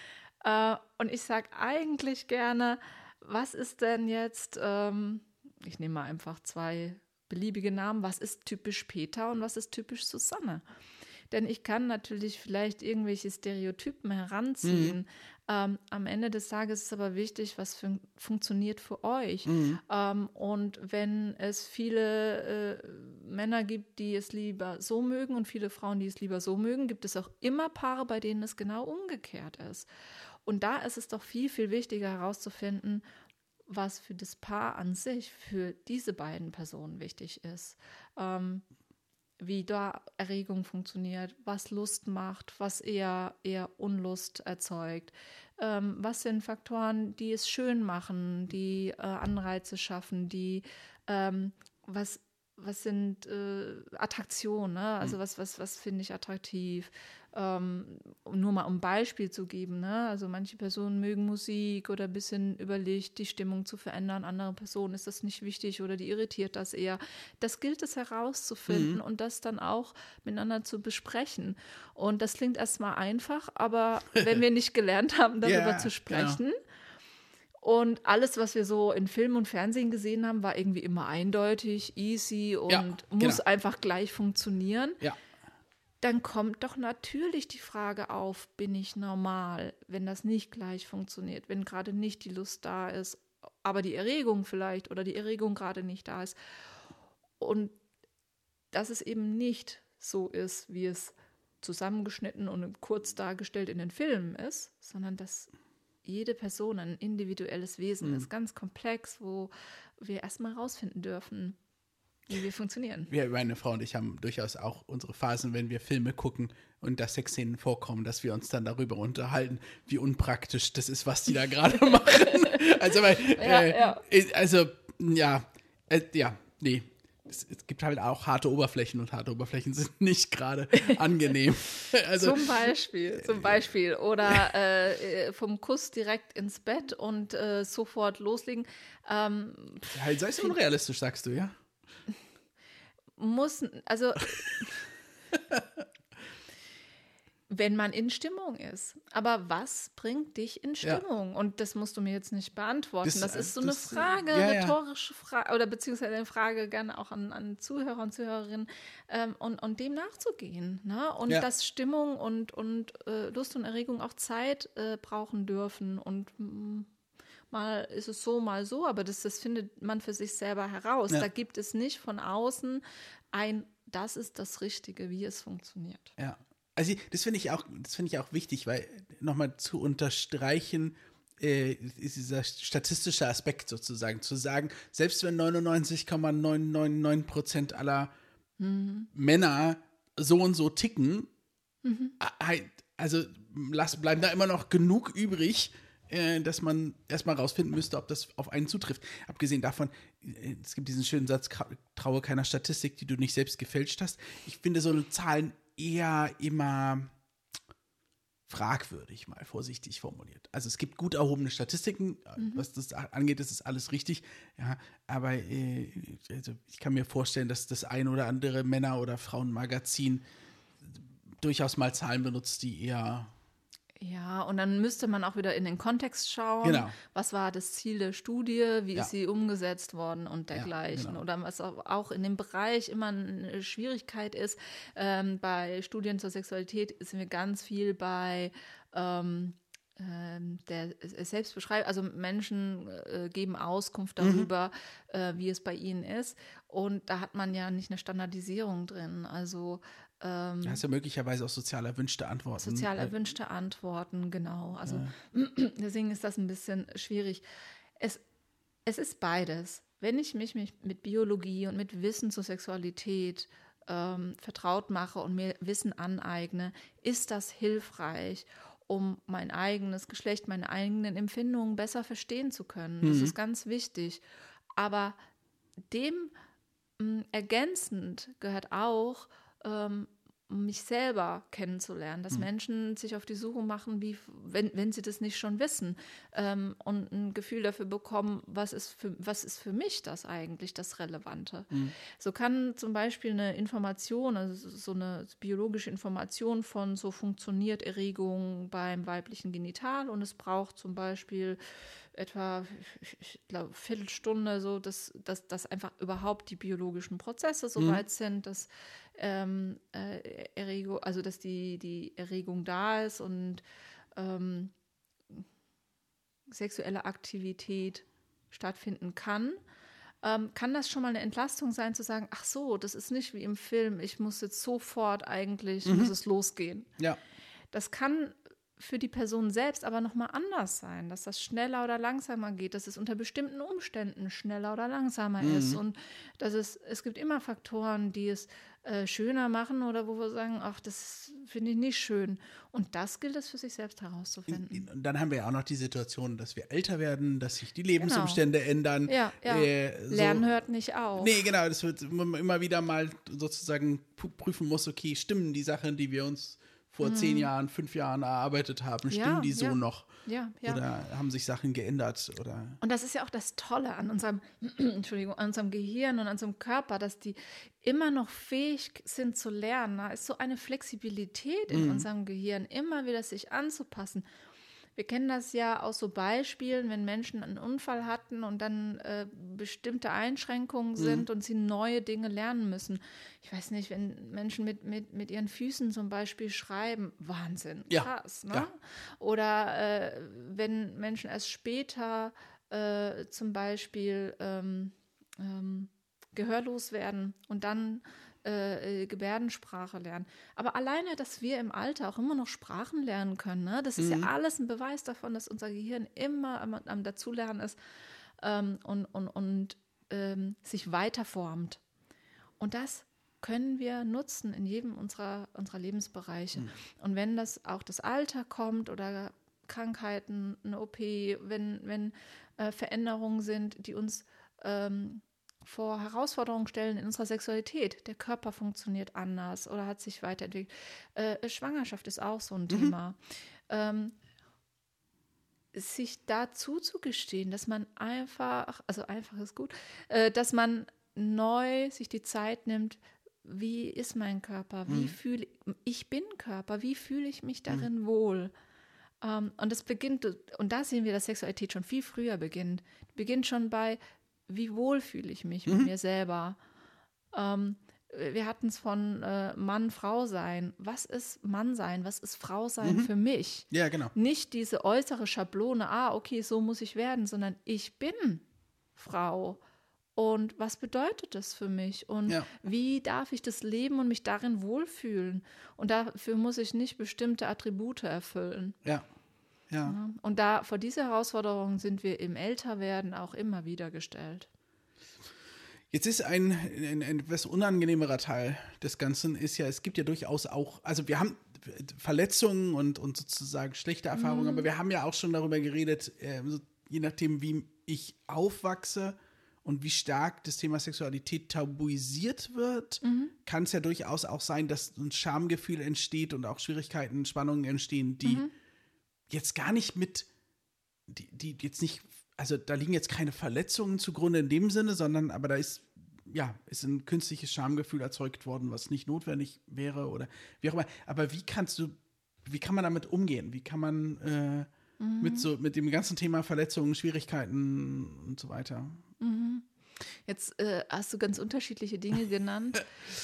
Äh, und ich sage eigentlich gerne, was ist denn jetzt, ähm, ich nehme mal einfach zwei beliebige Namen, was ist typisch Peter und was ist typisch Susanne? Denn ich kann natürlich vielleicht irgendwelche Stereotypen heranziehen. Mhm. Ähm, am Ende des Tages ist aber wichtig, was fun- funktioniert für euch. Mhm. Ähm, und wenn es viele äh, Männer gibt, die es lieber so mögen und viele Frauen, die es lieber so mögen, gibt es auch immer Paare, bei denen es genau umgekehrt ist. Und da ist es doch viel, viel wichtiger herauszufinden, was für das Paar an sich, für diese beiden Personen wichtig ist. Ähm, wie da Erregung funktioniert, was Lust macht, was eher, eher Unlust erzeugt. Ähm, was sind Faktoren, die es schön machen, die äh, Anreize schaffen, die ähm, was, was sind äh, Attraktionen, ne? Also was, was, was finde ich attraktiv? Ähm, nur mal um ein Beispiel zu geben, ne? Also manche Personen mögen Musik oder ein bisschen über Licht, die Stimmung zu verändern. Andere Personen ist das nicht wichtig oder die irritiert das eher. Das gilt es herauszufinden mhm. und das dann auch miteinander zu besprechen. Und das klingt erstmal einfach, aber wenn wir nicht gelernt haben, darüber yeah, zu sprechen, genau. Und alles, was wir so in Film und Fernsehen gesehen haben, war irgendwie immer eindeutig, easy und ja, muss genau. einfach gleich funktionieren. Ja. Dann kommt doch natürlich die Frage auf, bin ich normal, wenn das nicht gleich funktioniert, wenn gerade nicht die Lust da ist, aber die Erregung vielleicht oder die Erregung gerade nicht da ist. Und dass es eben nicht so ist, wie es zusammengeschnitten und kurz dargestellt in den Filmen ist, sondern dass jede Person ein individuelles Wesen mhm. ist, ganz komplex, wo wir erstmal rausfinden dürfen, wie wir funktionieren. Wir, meine Frau und ich haben durchaus auch unsere Phasen, wenn wir Filme gucken und da Sexszenen vorkommen, dass wir uns dann darüber unterhalten, wie unpraktisch das ist, was die da gerade machen. Also, weil, ja, äh, ja. also, ja, äh, ja, nee. Es, es gibt halt auch harte Oberflächen und harte Oberflächen sind nicht gerade angenehm. Also, zum Beispiel, zum Beispiel. Oder äh, vom Kuss direkt ins Bett und äh, sofort loslegen. Ähm, ja, sei es unrealistisch, sagst du, ja? Muss, also wenn man in Stimmung ist. Aber was bringt dich in Stimmung? Ja. Und das musst du mir jetzt nicht beantworten. Das, das ist so das, eine Frage, ja, rhetorische Frage, oder beziehungsweise eine Frage gerne auch an, an Zuhörer und Zuhörerinnen, ähm, und, und dem nachzugehen. Ne? Und ja. dass Stimmung und, und äh, Lust und Erregung auch Zeit äh, brauchen dürfen. Und mh, mal ist es so, mal so, aber das, das findet man für sich selber heraus. Ja. Da gibt es nicht von außen ein, das ist das Richtige, wie es funktioniert. Ja. Also das finde ich auch, das finde ich auch wichtig, weil nochmal zu unterstreichen, äh, ist dieser statistische Aspekt sozusagen, zu sagen, selbst wenn neunundneunzig Komma neun neun neun Prozent aller mhm. Männer so und so ticken, mhm. also lass, bleiben da immer noch genug übrig, äh, dass man erstmal rausfinden müsste, ob das auf einen zutrifft. Abgesehen davon, äh, es gibt diesen schönen Satz, traue keiner Statistik, die du nicht selbst gefälscht hast. Ich finde so eine Zahlen eher immer fragwürdig, mal vorsichtig formuliert. Also es gibt gut erhobene Statistiken, mhm. was das angeht, das ist alles richtig, ja, aber äh, also ich kann mir vorstellen, dass das ein oder andere Männer- oder Frauenmagazin durchaus mal Zahlen benutzt, die eher Ja, und dann müsste man auch wieder in den Kontext schauen. Genau. Was war das Ziel der Studie? Wie ja. ist sie umgesetzt worden und dergleichen? Ja, genau. Oder was auch in dem Bereich immer eine Schwierigkeit ist. Ähm, bei Studien zur Sexualität sind wir ganz viel bei ähm, ähm, der Selbstbeschreibung. Also Menschen äh, geben Auskunft darüber, mhm. äh, wie es bei ihnen ist. Und da hat man ja nicht eine Standardisierung drin. Also Ähm, da hast du ja möglicherweise auch sozial erwünschte Antworten. Sozial erwünschte Antworten, genau. Also ja. deswegen ist das ein bisschen schwierig. Es, es ist beides. Wenn ich mich mit Biologie und mit Wissen zur Sexualität ähm, vertraut mache und mir Wissen aneigne, ist das hilfreich, um mein eigenes Geschlecht, meine eigenen Empfindungen besser verstehen zu können. Mhm. Das ist ganz wichtig. Aber dem mh, ergänzend gehört auch, ähm, mich selber kennenzulernen, dass mhm. Menschen sich auf die Suche machen, wie, wenn, wenn sie das nicht schon wissen, ähm, und ein Gefühl dafür bekommen, was ist für, was ist für mich das eigentlich, das Relevante. Mhm. So kann zum Beispiel eine Information, also so eine biologische Information von so funktioniert Erregung beim weiblichen Genital und es braucht zum Beispiel etwa, ich glaube, Viertelstunde, so, dass, dass, dass einfach überhaupt die biologischen Prozesse so mhm. weit sind, dass ähm, äh, Erregung, also dass die, die Erregung da ist und ähm, sexuelle Aktivität stattfinden kann, ähm, kann das schon mal eine Entlastung sein, zu sagen, ach so, das ist nicht wie im Film, ich muss jetzt sofort eigentlich, mhm. muss es losgehen. Ja. Das kann für die Person selbst aber nochmal anders sein, dass das schneller oder langsamer geht, dass es unter bestimmten Umständen schneller oder langsamer mhm. ist und dass es, es gibt immer Faktoren, die es äh, schöner machen oder wo wir sagen, ach, das finde ich nicht schön. Und das gilt es für sich selbst herauszufinden. Und dann haben wir ja auch noch die Situation, dass wir älter werden, dass sich die Lebensumstände genau. ändern. Ja, ja. Äh, so. Lernen hört nicht auf. Nee, genau, das wird man immer wieder mal sozusagen prüfen muss, okay, stimmen die Sachen, die wir uns vor mhm. zehn Jahren, fünf Jahren erarbeitet haben, stimmen ja, die so ja. noch? Ja, ja. Oder haben sich Sachen geändert? Oder? Und das ist ja auch das Tolle an unserem, Entschuldigung, an unserem Gehirn und an unserem Körper, dass die immer noch fähig sind zu lernen. Da ist so eine Flexibilität in mhm. unserem Gehirn, immer wieder sich anzupassen. Wir kennen das ja aus so Beispielen, wenn Menschen einen Unfall hatten und dann äh, bestimmte Einschränkungen sind mhm. und sie neue Dinge lernen müssen. Ich weiß nicht, wenn Menschen mit, mit, mit ihren Füßen zum Beispiel schreiben, Wahnsinn, ja. krass. Ne? Ja. Oder äh, wenn Menschen erst später äh, zum Beispiel ähm, ähm, gehörlos werden und dann Äh, Gebärdensprache lernen. Aber alleine, dass wir im Alter auch immer noch Sprachen lernen können, ne? Das ist mhm. ja alles ein Beweis davon, dass unser Gehirn immer am, am Dazulernen ist ähm, und, und, und ähm, sich weiter formt. Und das können wir nutzen in jedem unserer, unserer Lebensbereiche. Mhm. Und wenn das auch das Alter kommt oder Krankheiten, eine O P, wenn, wenn äh, Veränderungen sind, die uns ähm, vor Herausforderungen stellen in unserer Sexualität. Der Körper funktioniert anders oder hat sich weiterentwickelt. Äh, Schwangerschaft ist auch so ein mhm. Thema. Ähm, sich dazu zu gestehen, dass man einfach, also einfach ist gut, äh, dass man neu sich die Zeit nimmt, wie ist mein Körper, wie Mhm. fühle ich bin Körper, wie fühle ich mich darin mhm. wohl? Um, und es beginnt, und da sehen wir, dass Sexualität schon viel früher beginnt. Beginnt schon bei, wie wohl fühle ich mich mhm. mit mir selber. Um, wir hatten es von äh, Mann, Frau sein. Was ist Mann sein? Was ist Frau sein mhm. für mich? Ja, genau. Nicht diese äußere Schablone, ah, okay, so muss ich werden, sondern ich bin Frau. Und was bedeutet das für mich? Und ja. wie darf ich das leben und mich darin wohlfühlen? Und dafür muss ich nicht bestimmte Attribute erfüllen. Ja. Ja. Ja. Und da vor diese Herausforderungen sind wir im Älterwerden auch immer wieder gestellt. Jetzt ist ein, ein, ein etwas unangenehmerer Teil des Ganzen, ist ja, es gibt ja durchaus auch, also wir haben Verletzungen und, und sozusagen schlechte Erfahrungen, mhm. aber wir haben ja auch schon darüber geredet, äh, so, je nachdem, wie ich aufwachse, und wie stark das Thema Sexualität tabuisiert wird, mhm. kann es ja durchaus auch sein, dass ein Schamgefühl entsteht und auch Schwierigkeiten, Spannungen entstehen, die mhm. jetzt gar nicht mit, die, die jetzt nicht, also da liegen jetzt keine Verletzungen zugrunde in dem Sinne, sondern aber da ist, ja, ist ein künstliches Schamgefühl erzeugt worden, was nicht notwendig wäre oder wie auch immer. Aber wie kannst du, wie kann man damit umgehen? Wie kann man äh, mhm. mit so, mit dem ganzen Thema Verletzungen, Schwierigkeiten und so weiter? Mhm. Jetzt äh, hast du ganz unterschiedliche Dinge genannt.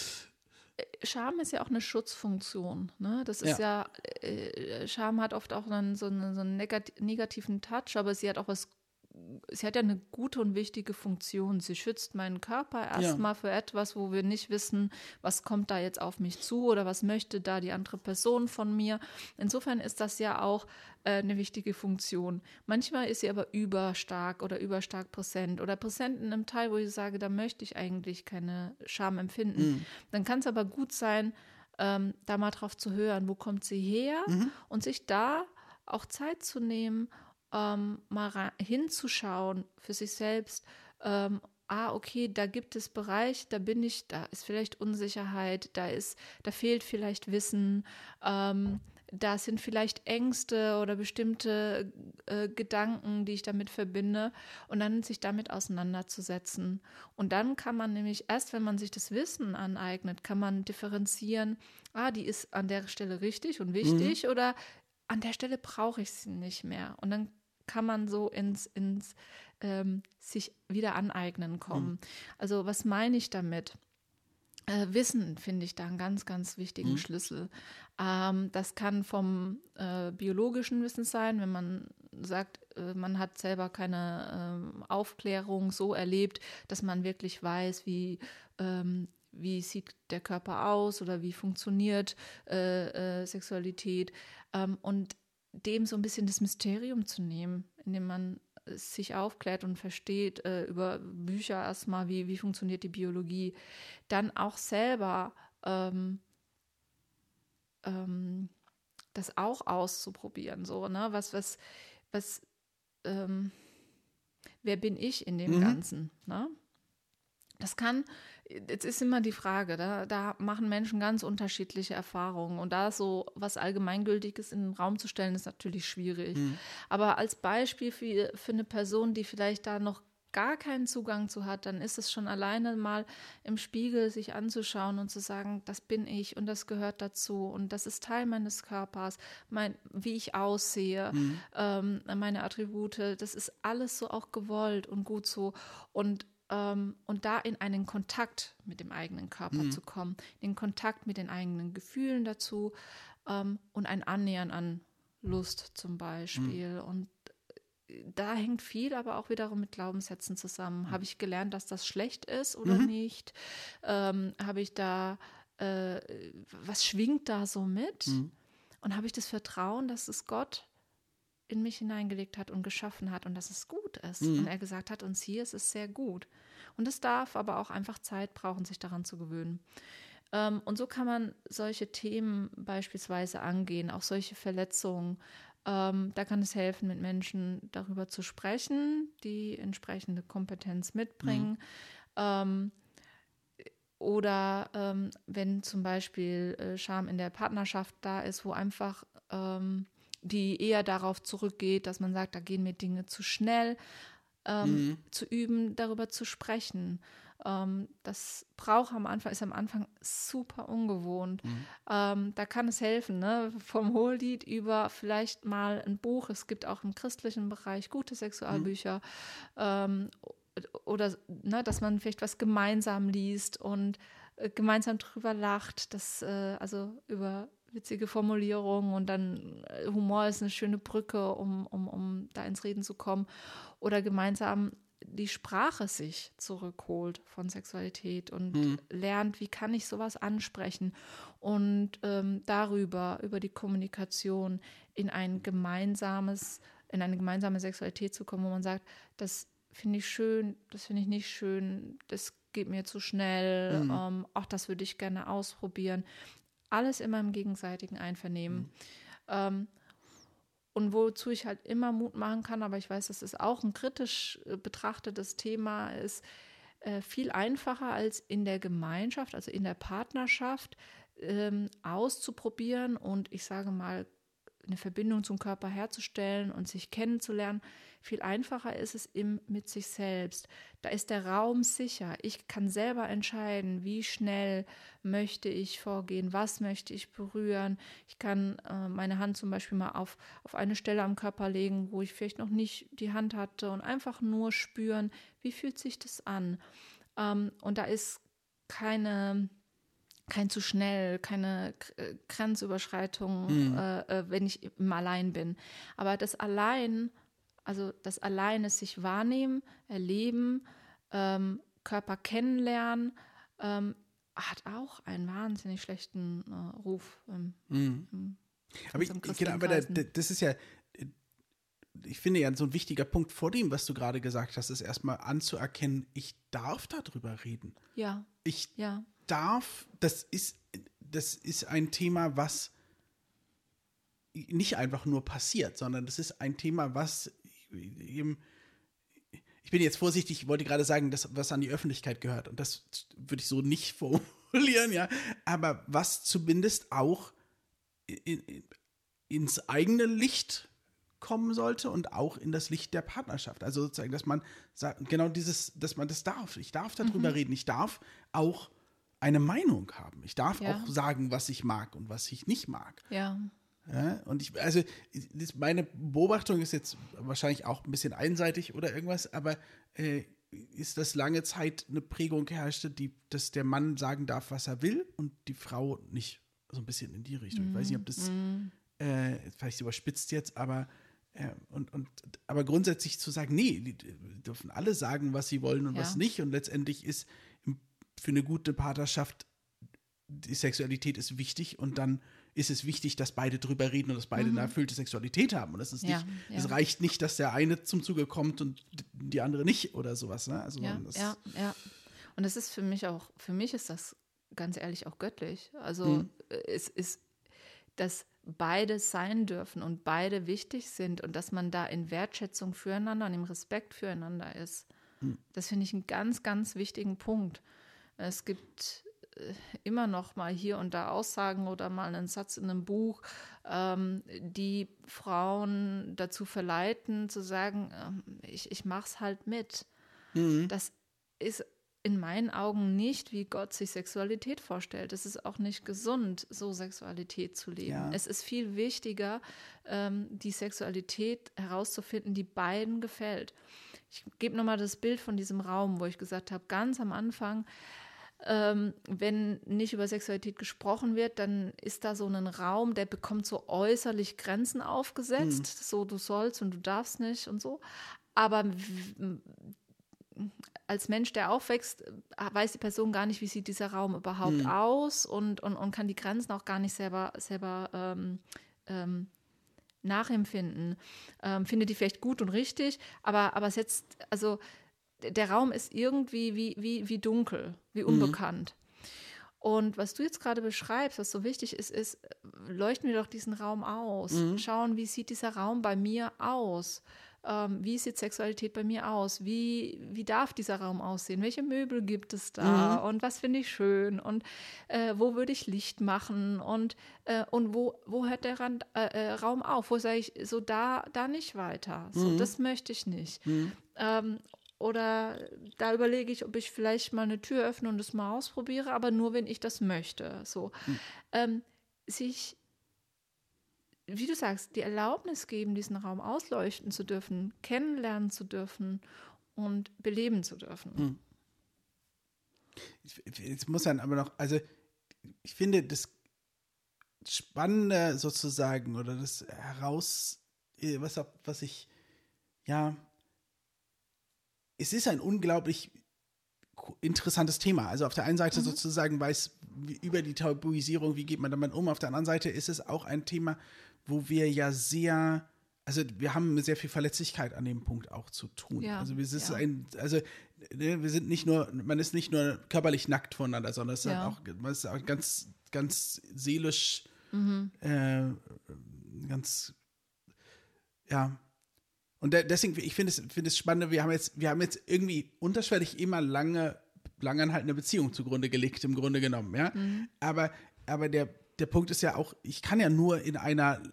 Scham ist ja auch eine Schutzfunktion. Ne? Das ist ja, ja äh, Scham hat oft auch einen, so, einen, so einen negativen Touch, aber sie hat auch was, sie hat ja eine gute und wichtige Funktion. Sie schützt meinen Körper erstmal ja. für etwas, wo wir nicht wissen, was kommt da jetzt auf mich zu oder was möchte da die andere Person von mir. Insofern ist das ja auch äh, eine wichtige Funktion. Manchmal ist sie aber überstark oder überstark präsent oder präsent in einem Teil, wo ich sage, da möchte ich eigentlich keine Scham empfinden. Mhm. Dann kann es aber gut sein, ähm, da mal drauf zu hören, wo kommt sie her mhm. und sich da auch Zeit zu nehmen, Ähm, mal ra- hinzuschauen für sich selbst, ähm, ah, okay, da gibt es Bereich, da bin ich, da ist vielleicht Unsicherheit, da ist, da fehlt vielleicht Wissen, ähm, da sind vielleicht Ängste oder bestimmte äh, Gedanken, die ich damit verbinde und dann sich damit auseinanderzusetzen. Und dann kann man nämlich, erst wenn man sich das Wissen aneignet, kann man differenzieren, ah, die ist an der Stelle richtig und wichtig mhm. oder an der Stelle brauche ich sie nicht mehr. Und dann kann man so ins, ins ähm, sich wieder aneignen kommen. Mhm. Also was meine ich damit? Äh, Wissen finde ich da einen ganz, ganz wichtigen mhm. Schlüssel. Ähm, das kann vom äh, biologischen Wissen sein, wenn man sagt, äh, man hat selber keine äh, Aufklärung so erlebt, dass man wirklich weiß, wie ähm, wie sieht der Körper aus oder wie funktioniert äh, äh, Sexualität ähm, und dem so ein bisschen das Mysterium zu nehmen, indem man sich aufklärt und versteht äh, über Bücher erstmal, wie, wie funktioniert die Biologie, dann auch selber ähm, ähm, das auch auszuprobieren, so, ne, was, was, was, ähm, wer bin ich in dem mhm. Ganzen, ne? Das kann, jetzt ist immer die Frage, da, da machen Menschen ganz unterschiedliche Erfahrungen und da so was Allgemeingültiges in den Raum zu stellen, ist natürlich schwierig. Mhm. Aber als Beispiel für, für eine Person, die vielleicht da noch gar keinen Zugang zu hat, dann ist es schon alleine mal im Spiegel sich anzuschauen und zu sagen, das bin ich und das gehört dazu und das ist Teil meines Körpers, mein, wie ich aussehe, mhm. ähm, meine Attribute, das ist alles so auch gewollt und gut so und Um, und da in einen Kontakt mit dem eigenen Körper mhm. zu kommen, in Kontakt mit den eigenen Gefühlen dazu um, und ein Annähern an Lust zum Beispiel. Mhm. Und da hängt viel aber auch wiederum mit Glaubenssätzen zusammen. Mhm. Habe ich gelernt, dass das schlecht ist oder mhm. nicht? Ähm, habe ich da, äh, was schwingt da so mit? Mhm. Und habe ich das Vertrauen, dass es Gott in mich hineingelegt hat und geschaffen hat und dass es gut ist. Mhm. Und er gesagt hat, uns hier ist es sehr gut. Und es darf aber auch einfach Zeit brauchen, sich daran zu gewöhnen. Ähm, und so kann man solche Themen beispielsweise angehen, auch solche Verletzungen. Ähm, da kann es helfen, mit Menschen darüber zu sprechen, die entsprechende Kompetenz mitbringen. Mhm. Ähm, oder ähm, wenn zum Beispiel äh, Scham in der Partnerschaft da ist, wo einfach ähm, die eher darauf zurückgeht, dass man sagt, da gehen mir Dinge zu schnell, ähm, mhm. zu üben, darüber zu sprechen. Ähm, das braucht am Anfang, ist am Anfang super ungewohnt. Mhm. Ähm, da kann es helfen, ne? Vom Hohelied über vielleicht mal ein Buch. Es gibt auch im christlichen Bereich gute Sexualbücher. Mhm. Ähm, oder ne, dass man vielleicht was gemeinsam liest und äh, gemeinsam drüber lacht, dass, äh, also über witzige Formulierungen und dann äh, Humor ist eine schöne Brücke, um, um, um da ins Reden zu kommen. Oder gemeinsam die Sprache sich zurückholt von Sexualität und hm. lernt, wie kann ich sowas ansprechen und ähm, darüber, über die Kommunikation in ein gemeinsames, in eine gemeinsame Sexualität zu kommen, wo man sagt, das finde ich schön, das finde ich nicht schön, das geht mir zu schnell, mhm. ähm, auch das würde ich gerne ausprobieren. Alles immer im gegenseitigen Einvernehmen. Mhm. Ähm, und wozu ich halt immer Mut machen kann, aber ich weiß, dass es auch ein kritisch betrachtetes Thema ist, äh, viel einfacher als in der Gemeinschaft, also in der Partnerschaft, ähm, auszuprobieren und ich sage mal, eine Verbindung zum Körper herzustellen und sich kennenzulernen. Viel einfacher ist es im, mit sich selbst. Da ist der Raum sicher. Ich kann selber entscheiden, wie schnell möchte ich vorgehen, was möchte ich berühren. Ich kann äh, meine Hand zum Beispiel mal auf, auf eine Stelle am Körper legen, wo ich vielleicht noch nicht die Hand hatte und einfach nur spüren, wie fühlt sich das an. Ähm, und da ist keine... kein zu schnell, keine K- Grenzüberschreitung, mhm. äh, wenn ich im Allein bin. Aber das Allein, also das Alleine sich wahrnehmen, erleben, ähm, Körper kennenlernen, ähm, hat auch einen wahnsinnig schlechten äh, Ruf. Im, mhm. im, aber ich, genau, aber da, das ist ja, ich finde ja so ein wichtiger Punkt vor dem, was du gerade gesagt hast, ist erstmal anzuerkennen, ich darf darüber reden. Ja. Ich ja. darf, das ist, das ist ein Thema, was nicht einfach nur passiert, sondern das ist ein Thema, was eben, ich bin jetzt vorsichtig, ich wollte gerade sagen, das, was an die Öffentlichkeit gehört, und das würde ich so nicht formulieren, ja, aber was zumindest auch in, in, ins eigene Licht kommen sollte und auch in das Licht der Partnerschaft. Also sozusagen, dass man sagt, genau dieses, dass man das darf. Ich darf darüber mhm. reden. Ich darf auch eine Meinung haben. Ich darf ja. auch sagen, was ich mag und was ich nicht mag. Ja. Ja, und ich, also meine Beobachtung ist jetzt wahrscheinlich auch ein bisschen einseitig oder irgendwas, aber äh, ist, dass lange Zeit eine Prägung herrschte, die, dass der Mann sagen darf, was er will und die Frau nicht. So ein bisschen in die Richtung. Mm, ich weiß nicht, ob das mm. äh, vielleicht überspitzt jetzt, aber äh, und, und aber grundsätzlich zu sagen, nee, die, die dürfen alle sagen, was sie wollen und ja. was nicht, und letztendlich ist für eine gute Partnerschaft die Sexualität ist wichtig, und dann ist es wichtig, dass beide drüber reden und dass beide mhm. eine erfüllte Sexualität haben. Und das ist ja, nicht, ja. es reicht nicht, dass der eine zum Zuge kommt und die andere nicht oder sowas. Ne? Also ja, das ja, ja. Und das ist für mich auch, für mich ist das ganz ehrlich auch göttlich. Also mhm. es ist, dass beide sein dürfen und beide wichtig sind und dass man da in Wertschätzung füreinander und im Respekt füreinander ist. Mhm. Das finde ich einen ganz, ganz wichtigen Punkt. Es gibt immer noch mal hier und da Aussagen oder mal einen Satz in einem Buch, ähm, die Frauen dazu verleiten, zu sagen, ähm, ich, ich mach's halt mit. Mhm. Das ist in meinen Augen nicht, wie Gott sich Sexualität vorstellt. Es ist auch nicht gesund, so Sexualität zu leben. Ja. Es ist viel wichtiger, ähm, die Sexualität herauszufinden, die beiden gefällt. Ich gebe nochmal das Bild von diesem Raum, wo ich gesagt habe, ganz am Anfang, Ähm, wenn nicht über Sexualität gesprochen wird, dann ist da so ein Raum, der bekommt so äußerlich Grenzen aufgesetzt, mhm. so du sollst und du darfst nicht und so. Aber w- als Mensch, der aufwächst, weiß die Person gar nicht, wie sieht dieser Raum überhaupt mhm. aus und, und, und kann die Grenzen auch gar nicht selber, selber ähm, ähm, nachempfinden. Ähm, findet die vielleicht gut und richtig, aber, aber es jetzt, also der Raum ist irgendwie wie, wie, wie dunkel, wie unbekannt. Mhm. Und was du jetzt gerade beschreibst, was so wichtig ist, ist, leuchten wir doch diesen Raum aus. Mhm. Schauen, wie sieht dieser Raum bei mir aus? ähm, wie sieht Sexualität bei mir aus? Wie, wie darf dieser Raum aussehen? Welche Möbel gibt es da? Mhm. Und was finde ich schön? Und äh, wo würde ich Licht machen? Und, äh, und wo, wo hört der Rand, äh, Raum auf? Wo sage ich, so da, da nicht weiter. So, mhm. das möchte ich nicht. Mhm. Ähm, Oder da überlege ich, ob ich vielleicht mal eine Tür öffne und das mal ausprobiere, aber nur, wenn ich das möchte. So, mhm. ähm, sich, wie du sagst, die Erlaubnis geben, diesen Raum ausleuchten zu dürfen, kennenlernen zu dürfen und beleben zu dürfen. Mhm. Jetzt muss dann aber noch, also ich finde das Spannende sozusagen oder das heraus, was, was ich, ja, es ist ein unglaublich interessantes Thema. Also auf der einen Seite mhm. sozusagen weiß über die Tabuisierung, wie geht man damit um. Auf der anderen Seite ist es auch ein Thema, wo wir ja sehr, also wir haben sehr viel Verletzlichkeit an dem Punkt auch zu tun. Ja, also wir sind ja. ein, also wir sind nicht nur, man ist nicht nur körperlich nackt voneinander, sondern es ist ja. halt auch, man ist auch ganz, ganz seelisch, mhm. äh, ganz, ja. Und deswegen, ich finde es, finde es spannend, wir haben jetzt, wir haben jetzt irgendwie unterschwellig immer lange, lange anhaltende Beziehungen zugrunde gelegt, im Grunde genommen, ja. Mhm. Aber, aber der, der Punkt ist ja auch, ich kann ja nur in einer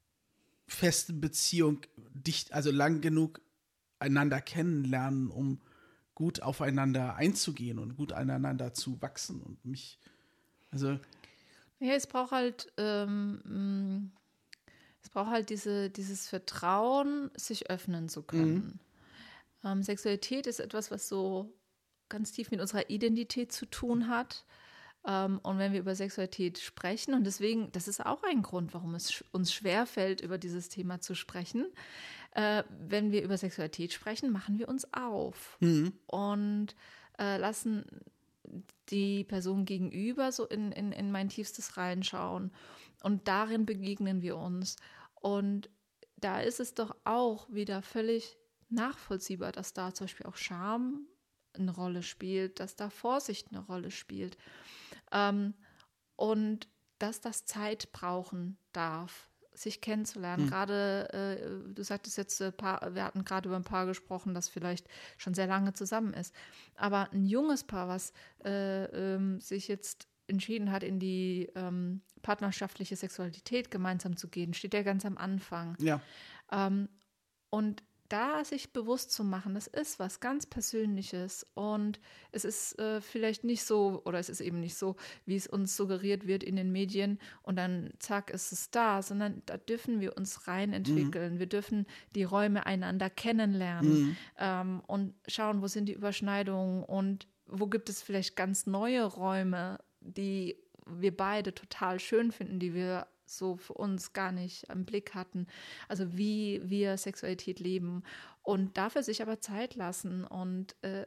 festen Beziehung dicht, also lang genug einander kennenlernen, um gut aufeinander einzugehen und gut aneinander zu wachsen und mich, also. Ja, es braucht halt, ähm, Es braucht halt diese, dieses Vertrauen, sich öffnen zu können. Mhm. Ähm, Sexualität ist etwas, was so ganz tief mit unserer Identität zu tun hat. Ähm, und wenn wir über Sexualität sprechen, und deswegen, das ist auch ein Grund, warum es sch- uns schwerfällt, über dieses Thema zu sprechen. Äh, wenn wir über Sexualität sprechen, machen wir uns auf mhm. und äh, lassen die Person gegenüber so in, in, in mein Tiefstes reinschauen. Und darin begegnen wir uns. Und da ist es doch auch wieder völlig nachvollziehbar, dass da zum Beispiel auch Scham eine Rolle spielt, dass da Vorsicht eine Rolle spielt. Ähm, und dass das Zeit brauchen darf, sich kennenzulernen. Hm. Gerade, äh, du sagtest jetzt, äh, Paar, wir hatten gerade über ein Paar gesprochen, das vielleicht schon sehr lange zusammen ist. Aber ein junges Paar, was äh, ähm, sich jetzt entschieden hat, in die ähm, partnerschaftliche Sexualität gemeinsam zu gehen, steht ja ganz am Anfang. Ja. Ähm, und da sich bewusst zu machen, das ist was ganz Persönliches und es ist äh, vielleicht nicht so, oder es ist eben nicht so, wie es uns suggeriert wird in den Medien und dann zack, ist es da, sondern da dürfen wir uns rein entwickeln. Mhm. Wir dürfen die Räume einander kennenlernen mhm. ähm, und schauen, wo sind die Überschneidungen und wo gibt es vielleicht ganz neue Räume, die wir beide total schön finden, die wir so für uns gar nicht im Blick hatten. Also wie wir Sexualität leben und dafür sich aber Zeit lassen und äh,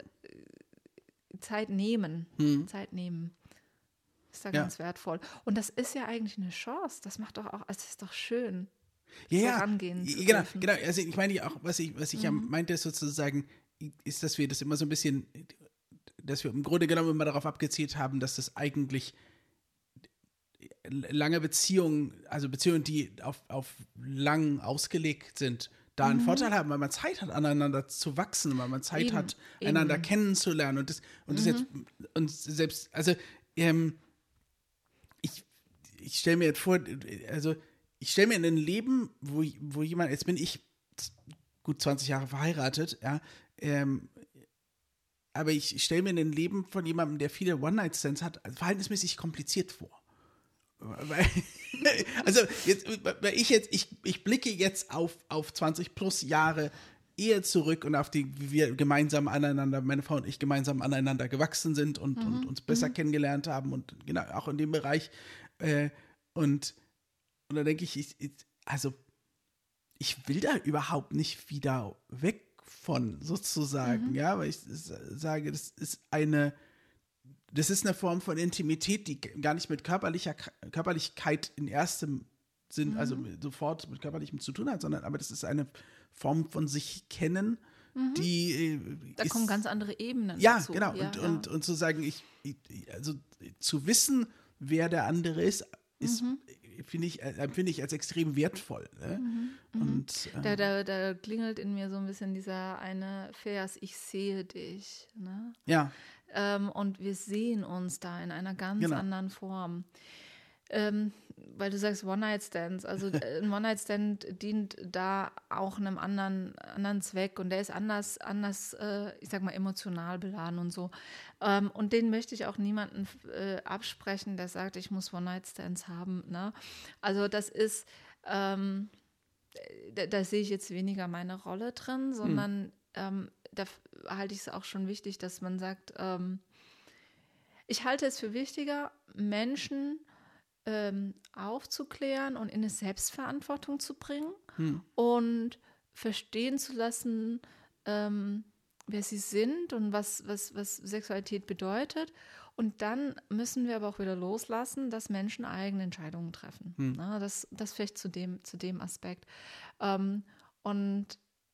Zeit nehmen. Hm. Zeit nehmen. Ist da ja. ganz wertvoll. Und das ist ja eigentlich eine Chance. Das macht doch auch, es ist doch schön, ja, vorangehen ja. zu genau, dürfen. Genau, also ich meine auch, was ich, was ich mhm. ja meinte, ist sozusagen, ist, dass wir das immer so ein bisschen, dass wir im Grunde genommen immer darauf abgezielt haben, dass das eigentlich lange Beziehungen, also Beziehungen, die auf, auf lang ausgelegt sind, da einen mhm. Vorteil haben, weil man Zeit hat, aneinander zu wachsen, weil man Zeit eben, hat, eben. einander kennenzulernen und das, und das mhm. jetzt, und selbst, also, ähm, ich, ich stelle mir jetzt vor, also, ich stelle mir in ein Leben, wo, wo jemand, jetzt bin ich gut zwanzig Jahre verheiratet, ja, ähm, aber ich stelle mir in ein Leben von jemandem, der viele One-Night-Stands hat, verhältnismäßig kompliziert vor. Weil, also jetzt, weil ich jetzt, ich, ich blicke jetzt auf, auf zwanzig plus Jahre Ehe zurück und auf die, wie wir gemeinsam aneinander, meine Frau und ich gemeinsam aneinander gewachsen sind und, mhm. und uns besser mhm. kennengelernt haben und genau, auch in dem Bereich. Äh, und, und da denke ich, ich, also ich will da überhaupt nicht wieder weg von, sozusagen, mhm. ja, weil ich sage, das ist eine Das ist eine Form von Intimität, die gar nicht mit körperlicher Körperlichkeit in erstem Sinn, mhm. also sofort mit Körperlichem zu tun hat, sondern aber das ist eine Form von sich kennen, mhm. die Da ist, kommen ganz andere Ebenen ja, dazu. Genau. Ja, und, ja. Und, und zu sagen, ich, ich, also zu wissen, wer der andere ist, ist, mhm. finde ich, äh, empfinde ich als extrem wertvoll. Ne? Mhm. Und, äh, da, da, da klingelt in mir so ein bisschen dieser eine Vers, ich sehe dich. Ne? ja. Ähm, und wir sehen uns da in einer ganz Genau. anderen Form. Ähm, weil du sagst One-Night-Stands, also äh, ein One-Night-Stand dient da auch einem anderen, anderen Zweck und der ist anders, anders äh, ich sag mal, emotional beladen und so. Ähm, und den möchte ich auch niemanden äh, absprechen, der sagt, ich muss One-Night-Stands haben. Ne? Also das ist, ähm, da, da sehe ich jetzt weniger meine Rolle drin, sondern hm. ähm, da halte ich es auch schon wichtig, dass man sagt, ähm, ich halte es für wichtiger, Menschen ähm, aufzuklären und in eine Selbstverantwortung zu bringen hm. und verstehen zu lassen, ähm, wer sie sind und was, was, was Sexualität bedeutet. Und dann müssen wir aber auch wieder loslassen, dass Menschen eigene Entscheidungen treffen. Hm. Na, das, das vielleicht zu dem, zu dem Aspekt. Ähm, und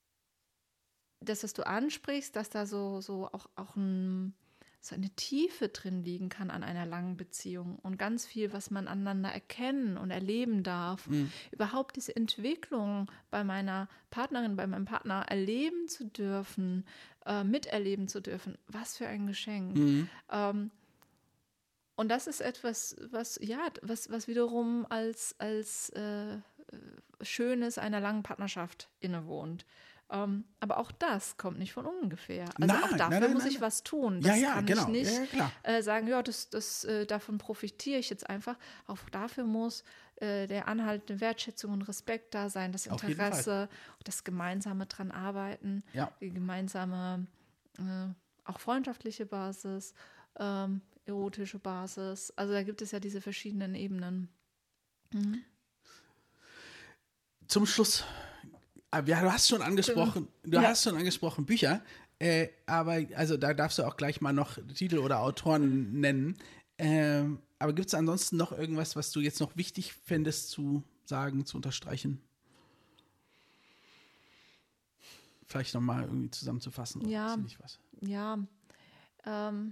das, was du ansprichst, dass da so, so auch, auch ein so eine Tiefe drin liegen kann an einer langen Beziehung und ganz viel, was man aneinander erkennen und erleben darf. Mhm. Überhaupt diese Entwicklung bei meiner Partnerin, bei meinem Partner erleben zu dürfen, äh, miterleben zu dürfen, was für ein Geschenk. Mhm. Ähm, und das ist etwas, was, ja, was, was wiederum als, als äh, Schönes einer langen Partnerschaft innewohnt. Um, aber auch das kommt nicht von ungefähr. Also nein, auch dafür nein, nein, muss nein, ich nein. was tun. Das ja, ja, kann genau. ich nicht ja, ja, äh, sagen, ja, das, das, äh, davon profitiere ich jetzt einfach. Auch dafür muss äh, der anhaltende Wertschätzung und Respekt da sein, das Interesse, das gemeinsame dran arbeiten, ja. die gemeinsame, äh, auch freundschaftliche Basis, ähm, erotische Basis. Also da gibt es ja diese verschiedenen Ebenen. Mhm. Zum Schluss. Ja, du hast schon angesprochen, du ja. hast schon angesprochen Bücher, äh, aber also da darfst du auch gleich mal noch Titel oder Autoren nennen. Ähm, aber gibt es ansonsten noch irgendwas, was du jetzt noch wichtig fändest zu sagen, zu unterstreichen? Vielleicht nochmal irgendwie zusammenzufassen oder ja, weiß ich nicht was. Ja, ähm,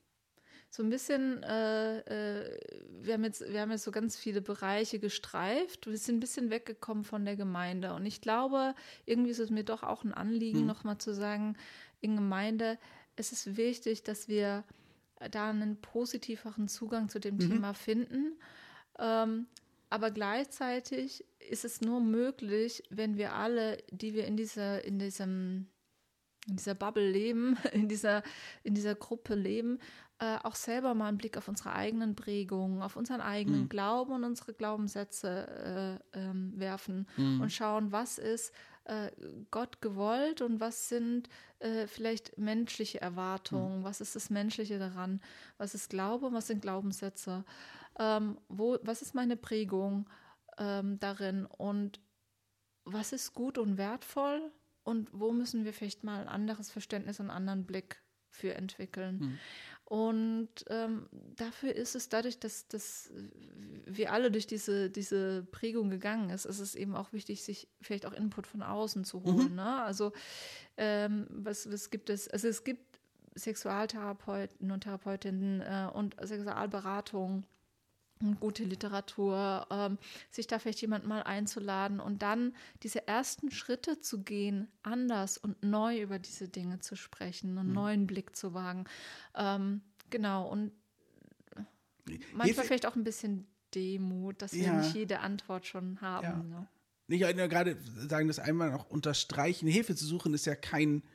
so ein bisschen, äh, äh, wir haben jetzt, wir haben jetzt so ganz viele Bereiche gestreift. Wir sind ein bisschen weggekommen von der Gemeinde. Und ich glaube, irgendwie ist es mir doch auch ein Anliegen, hm. nochmal zu sagen, in Gemeinde, es ist wichtig, dass wir da einen positiveren Zugang zu dem mhm. Thema finden. Ähm, aber gleichzeitig ist es nur möglich, wenn wir alle, die wir in dieser, in diesem in dieser Bubble leben, in dieser, in dieser Gruppe leben, äh, auch selber mal einen Blick auf unsere eigenen Prägungen, auf unseren eigenen mhm. Glauben und unsere Glaubenssätze äh, ähm, werfen mhm. und schauen, was ist äh, Gott gewollt und was sind äh, vielleicht menschliche Erwartungen, mhm. was ist das Menschliche daran, was ist Glaube und was sind Glaubenssätze, ähm, wo, was ist meine Prägung ähm, darin und was ist gut und wertvoll. Und wo müssen wir vielleicht mal ein anderes Verständnis und einen anderen Blick für entwickeln? Mhm. Und ähm, dafür ist es dadurch, dass, dass wir alle durch diese, diese Prägung gegangen ist, ist es eben auch wichtig, sich vielleicht auch Input von außen zu holen. Mhm. Ne? Also ähm, was, was gibt es? Also es gibt Sexualtherapeuten und Therapeutinnen äh, und Sexualberatung. Gute Literatur, ähm, sich da vielleicht jemand mal einzuladen und dann diese ersten Schritte zu gehen, anders und neu über diese Dinge zu sprechen, einen mhm. neuen Blick zu wagen. Ähm, genau, und manchmal Hilfe. Vielleicht auch ein bisschen Demut, dass wir ja. nicht jede Antwort schon haben. Ja. Ne? Ich wollte nur gerade sagen, das einmal noch unterstreichen, Hilfe zu suchen ist ja kein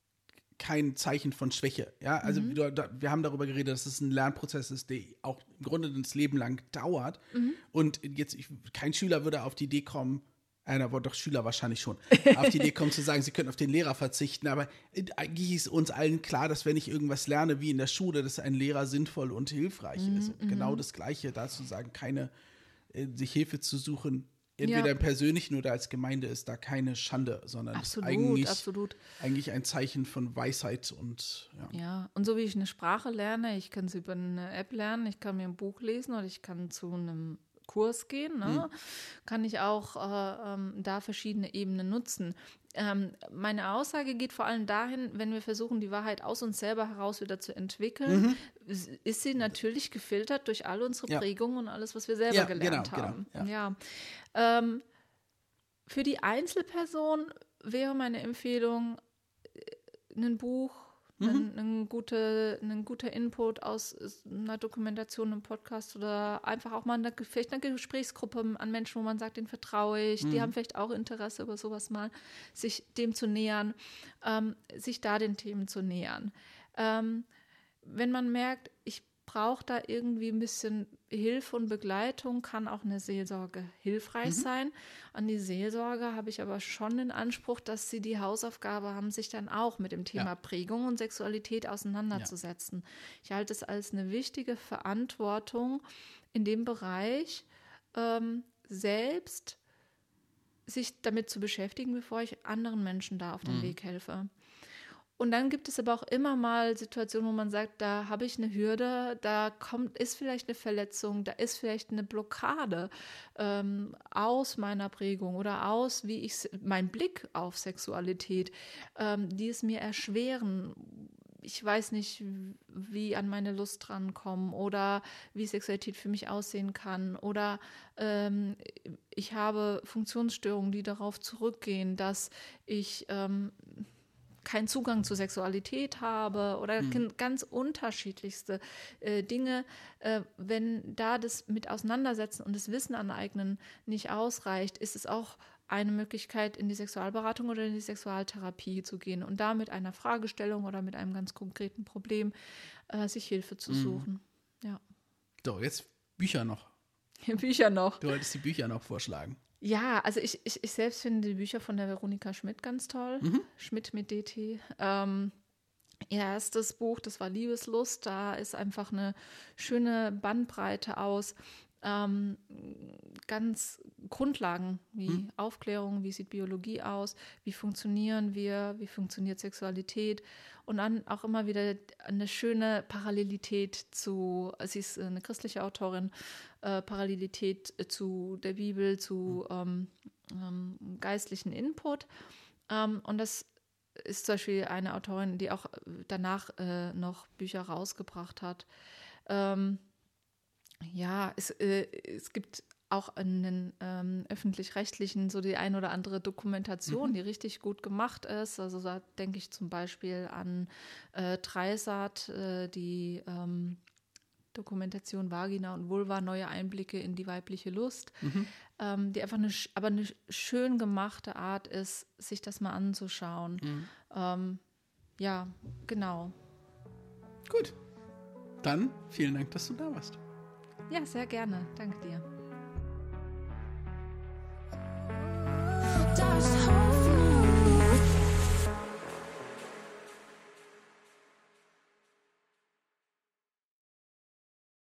kein Zeichen von Schwäche, ja, also mhm. wir, wir haben darüber geredet, dass es ein Lernprozess ist, der auch im Grunde das Leben lang dauert mhm. und jetzt, ich, kein Schüler würde auf die Idee kommen, einer war doch Schüler wahrscheinlich schon, auf die Idee kommen zu sagen, sie können auf den Lehrer verzichten, aber eigentlich ist uns allen klar, dass wenn ich irgendwas lerne, wie in der Schule, dass ein Lehrer sinnvoll und hilfreich mhm. ist und genau das Gleiche dazu sagen, keine, äh, sich Hilfe zu suchen, entweder ja. persönlich oder als Gemeinde ist da keine Schande, sondern absolut, ist eigentlich, absolut. eigentlich ein Zeichen von Weisheit und ja. Ja, und so wie ich eine Sprache lerne, ich kann sie über eine App lernen, ich kann mir ein Buch lesen oder ich kann zu einem Diskurs gehen, ne? Mhm. Kann ich auch äh, ähm, da verschiedene Ebenen nutzen. Ähm, meine Aussage geht vor allem dahin, wenn wir versuchen, die Wahrheit aus uns selber heraus wieder zu entwickeln, mhm. ist sie natürlich gefiltert durch all unsere ja. Prägungen und alles, was wir selber ja, gelernt genau, haben. Genau, ja. Ja. Ähm, für die Einzelperson wäre meine Empfehlung, ein Buch, mhm. ein, ein, gute, ein guter Input aus einer Dokumentation, einem Podcast oder einfach auch mal eine, vielleicht eine Gesprächsgruppe an Menschen, wo man sagt, denen vertraue ich, mhm. die haben vielleicht auch Interesse über sowas mal, sich dem zu nähern, ähm, sich da den Themen zu nähern. Ähm, wenn man merkt, ich brauche da irgendwie ein bisschen Hilfe und Begleitung, kann auch eine Seelsorge hilfreich mhm. sein. An die Seelsorge habe ich aber schon den Anspruch, dass sie die Hausaufgabe haben, sich dann auch mit dem Thema ja. Prägung und Sexualität auseinanderzusetzen. Ja. Ich halte es als eine wichtige Verantwortung in dem Bereich, ähm, selbst sich damit zu beschäftigen, bevor ich anderen Menschen da auf den mhm. Weg helfe. Und dann gibt es aber auch immer mal Situationen, wo man sagt, da habe ich eine Hürde, da kommt, ist vielleicht eine Verletzung, da ist vielleicht eine Blockade ähm, aus meiner Prägung oder aus, wie ich mein Blick auf Sexualität, ähm, die es mir erschweren. Ich weiß nicht, wie an meine Lust rankommen oder wie Sexualität für mich aussehen kann. Oder ähm, ich habe Funktionsstörungen, die darauf zurückgehen, dass ich ähm, keinen Zugang zur Sexualität habe oder mhm. ganz unterschiedlichste äh, Dinge, äh, wenn da das mit auseinandersetzen und das Wissen aneignen nicht ausreicht, ist es auch eine Möglichkeit, in die Sexualberatung oder in die Sexualtherapie zu gehen und da mit einer Fragestellung oder mit einem ganz konkreten Problem äh, sich Hilfe zu suchen. Mhm. Ja. So, jetzt Bücher noch. Bücher noch. Du wolltest die Bücher noch vorschlagen. Ja, also ich, ich, ich selbst finde die Bücher von der Veronika Schmidt ganz toll. Mhm. Schmidt mit D T. Ähm, ihr erstes Buch, das war Liebeslust. Da ist einfach eine schöne Bandbreite aus ähm, ganz Grundlagen wie mhm. Aufklärung, wie sieht Biologie aus, wie funktionieren wir, wie funktioniert Sexualität und dann auch immer wieder eine schöne Parallelität zu, sie ist eine christliche Autorin, äh, Parallelität zu der Bibel, zu ähm, ähm, geistlichen Input. Ähm, und das ist zum Beispiel eine Autorin, die auch danach äh, noch Bücher rausgebracht hat. Ähm, ja, es, äh, es gibt auch einen ähm, öffentlich-rechtlichen so die ein oder andere Dokumentation, mhm. die richtig gut gemacht ist. Also da denke ich zum Beispiel an äh, Dreisat, äh, die ähm, Dokumentation Vagina und Vulva, neue Einblicke in die weibliche Lust, mhm. ähm, die einfach eine, aber eine schön gemachte Art ist, sich das mal anzuschauen. Mhm. Ähm, ja, genau. Gut, dann vielen Dank, dass du da warst. Ja, sehr gerne. Danke dir.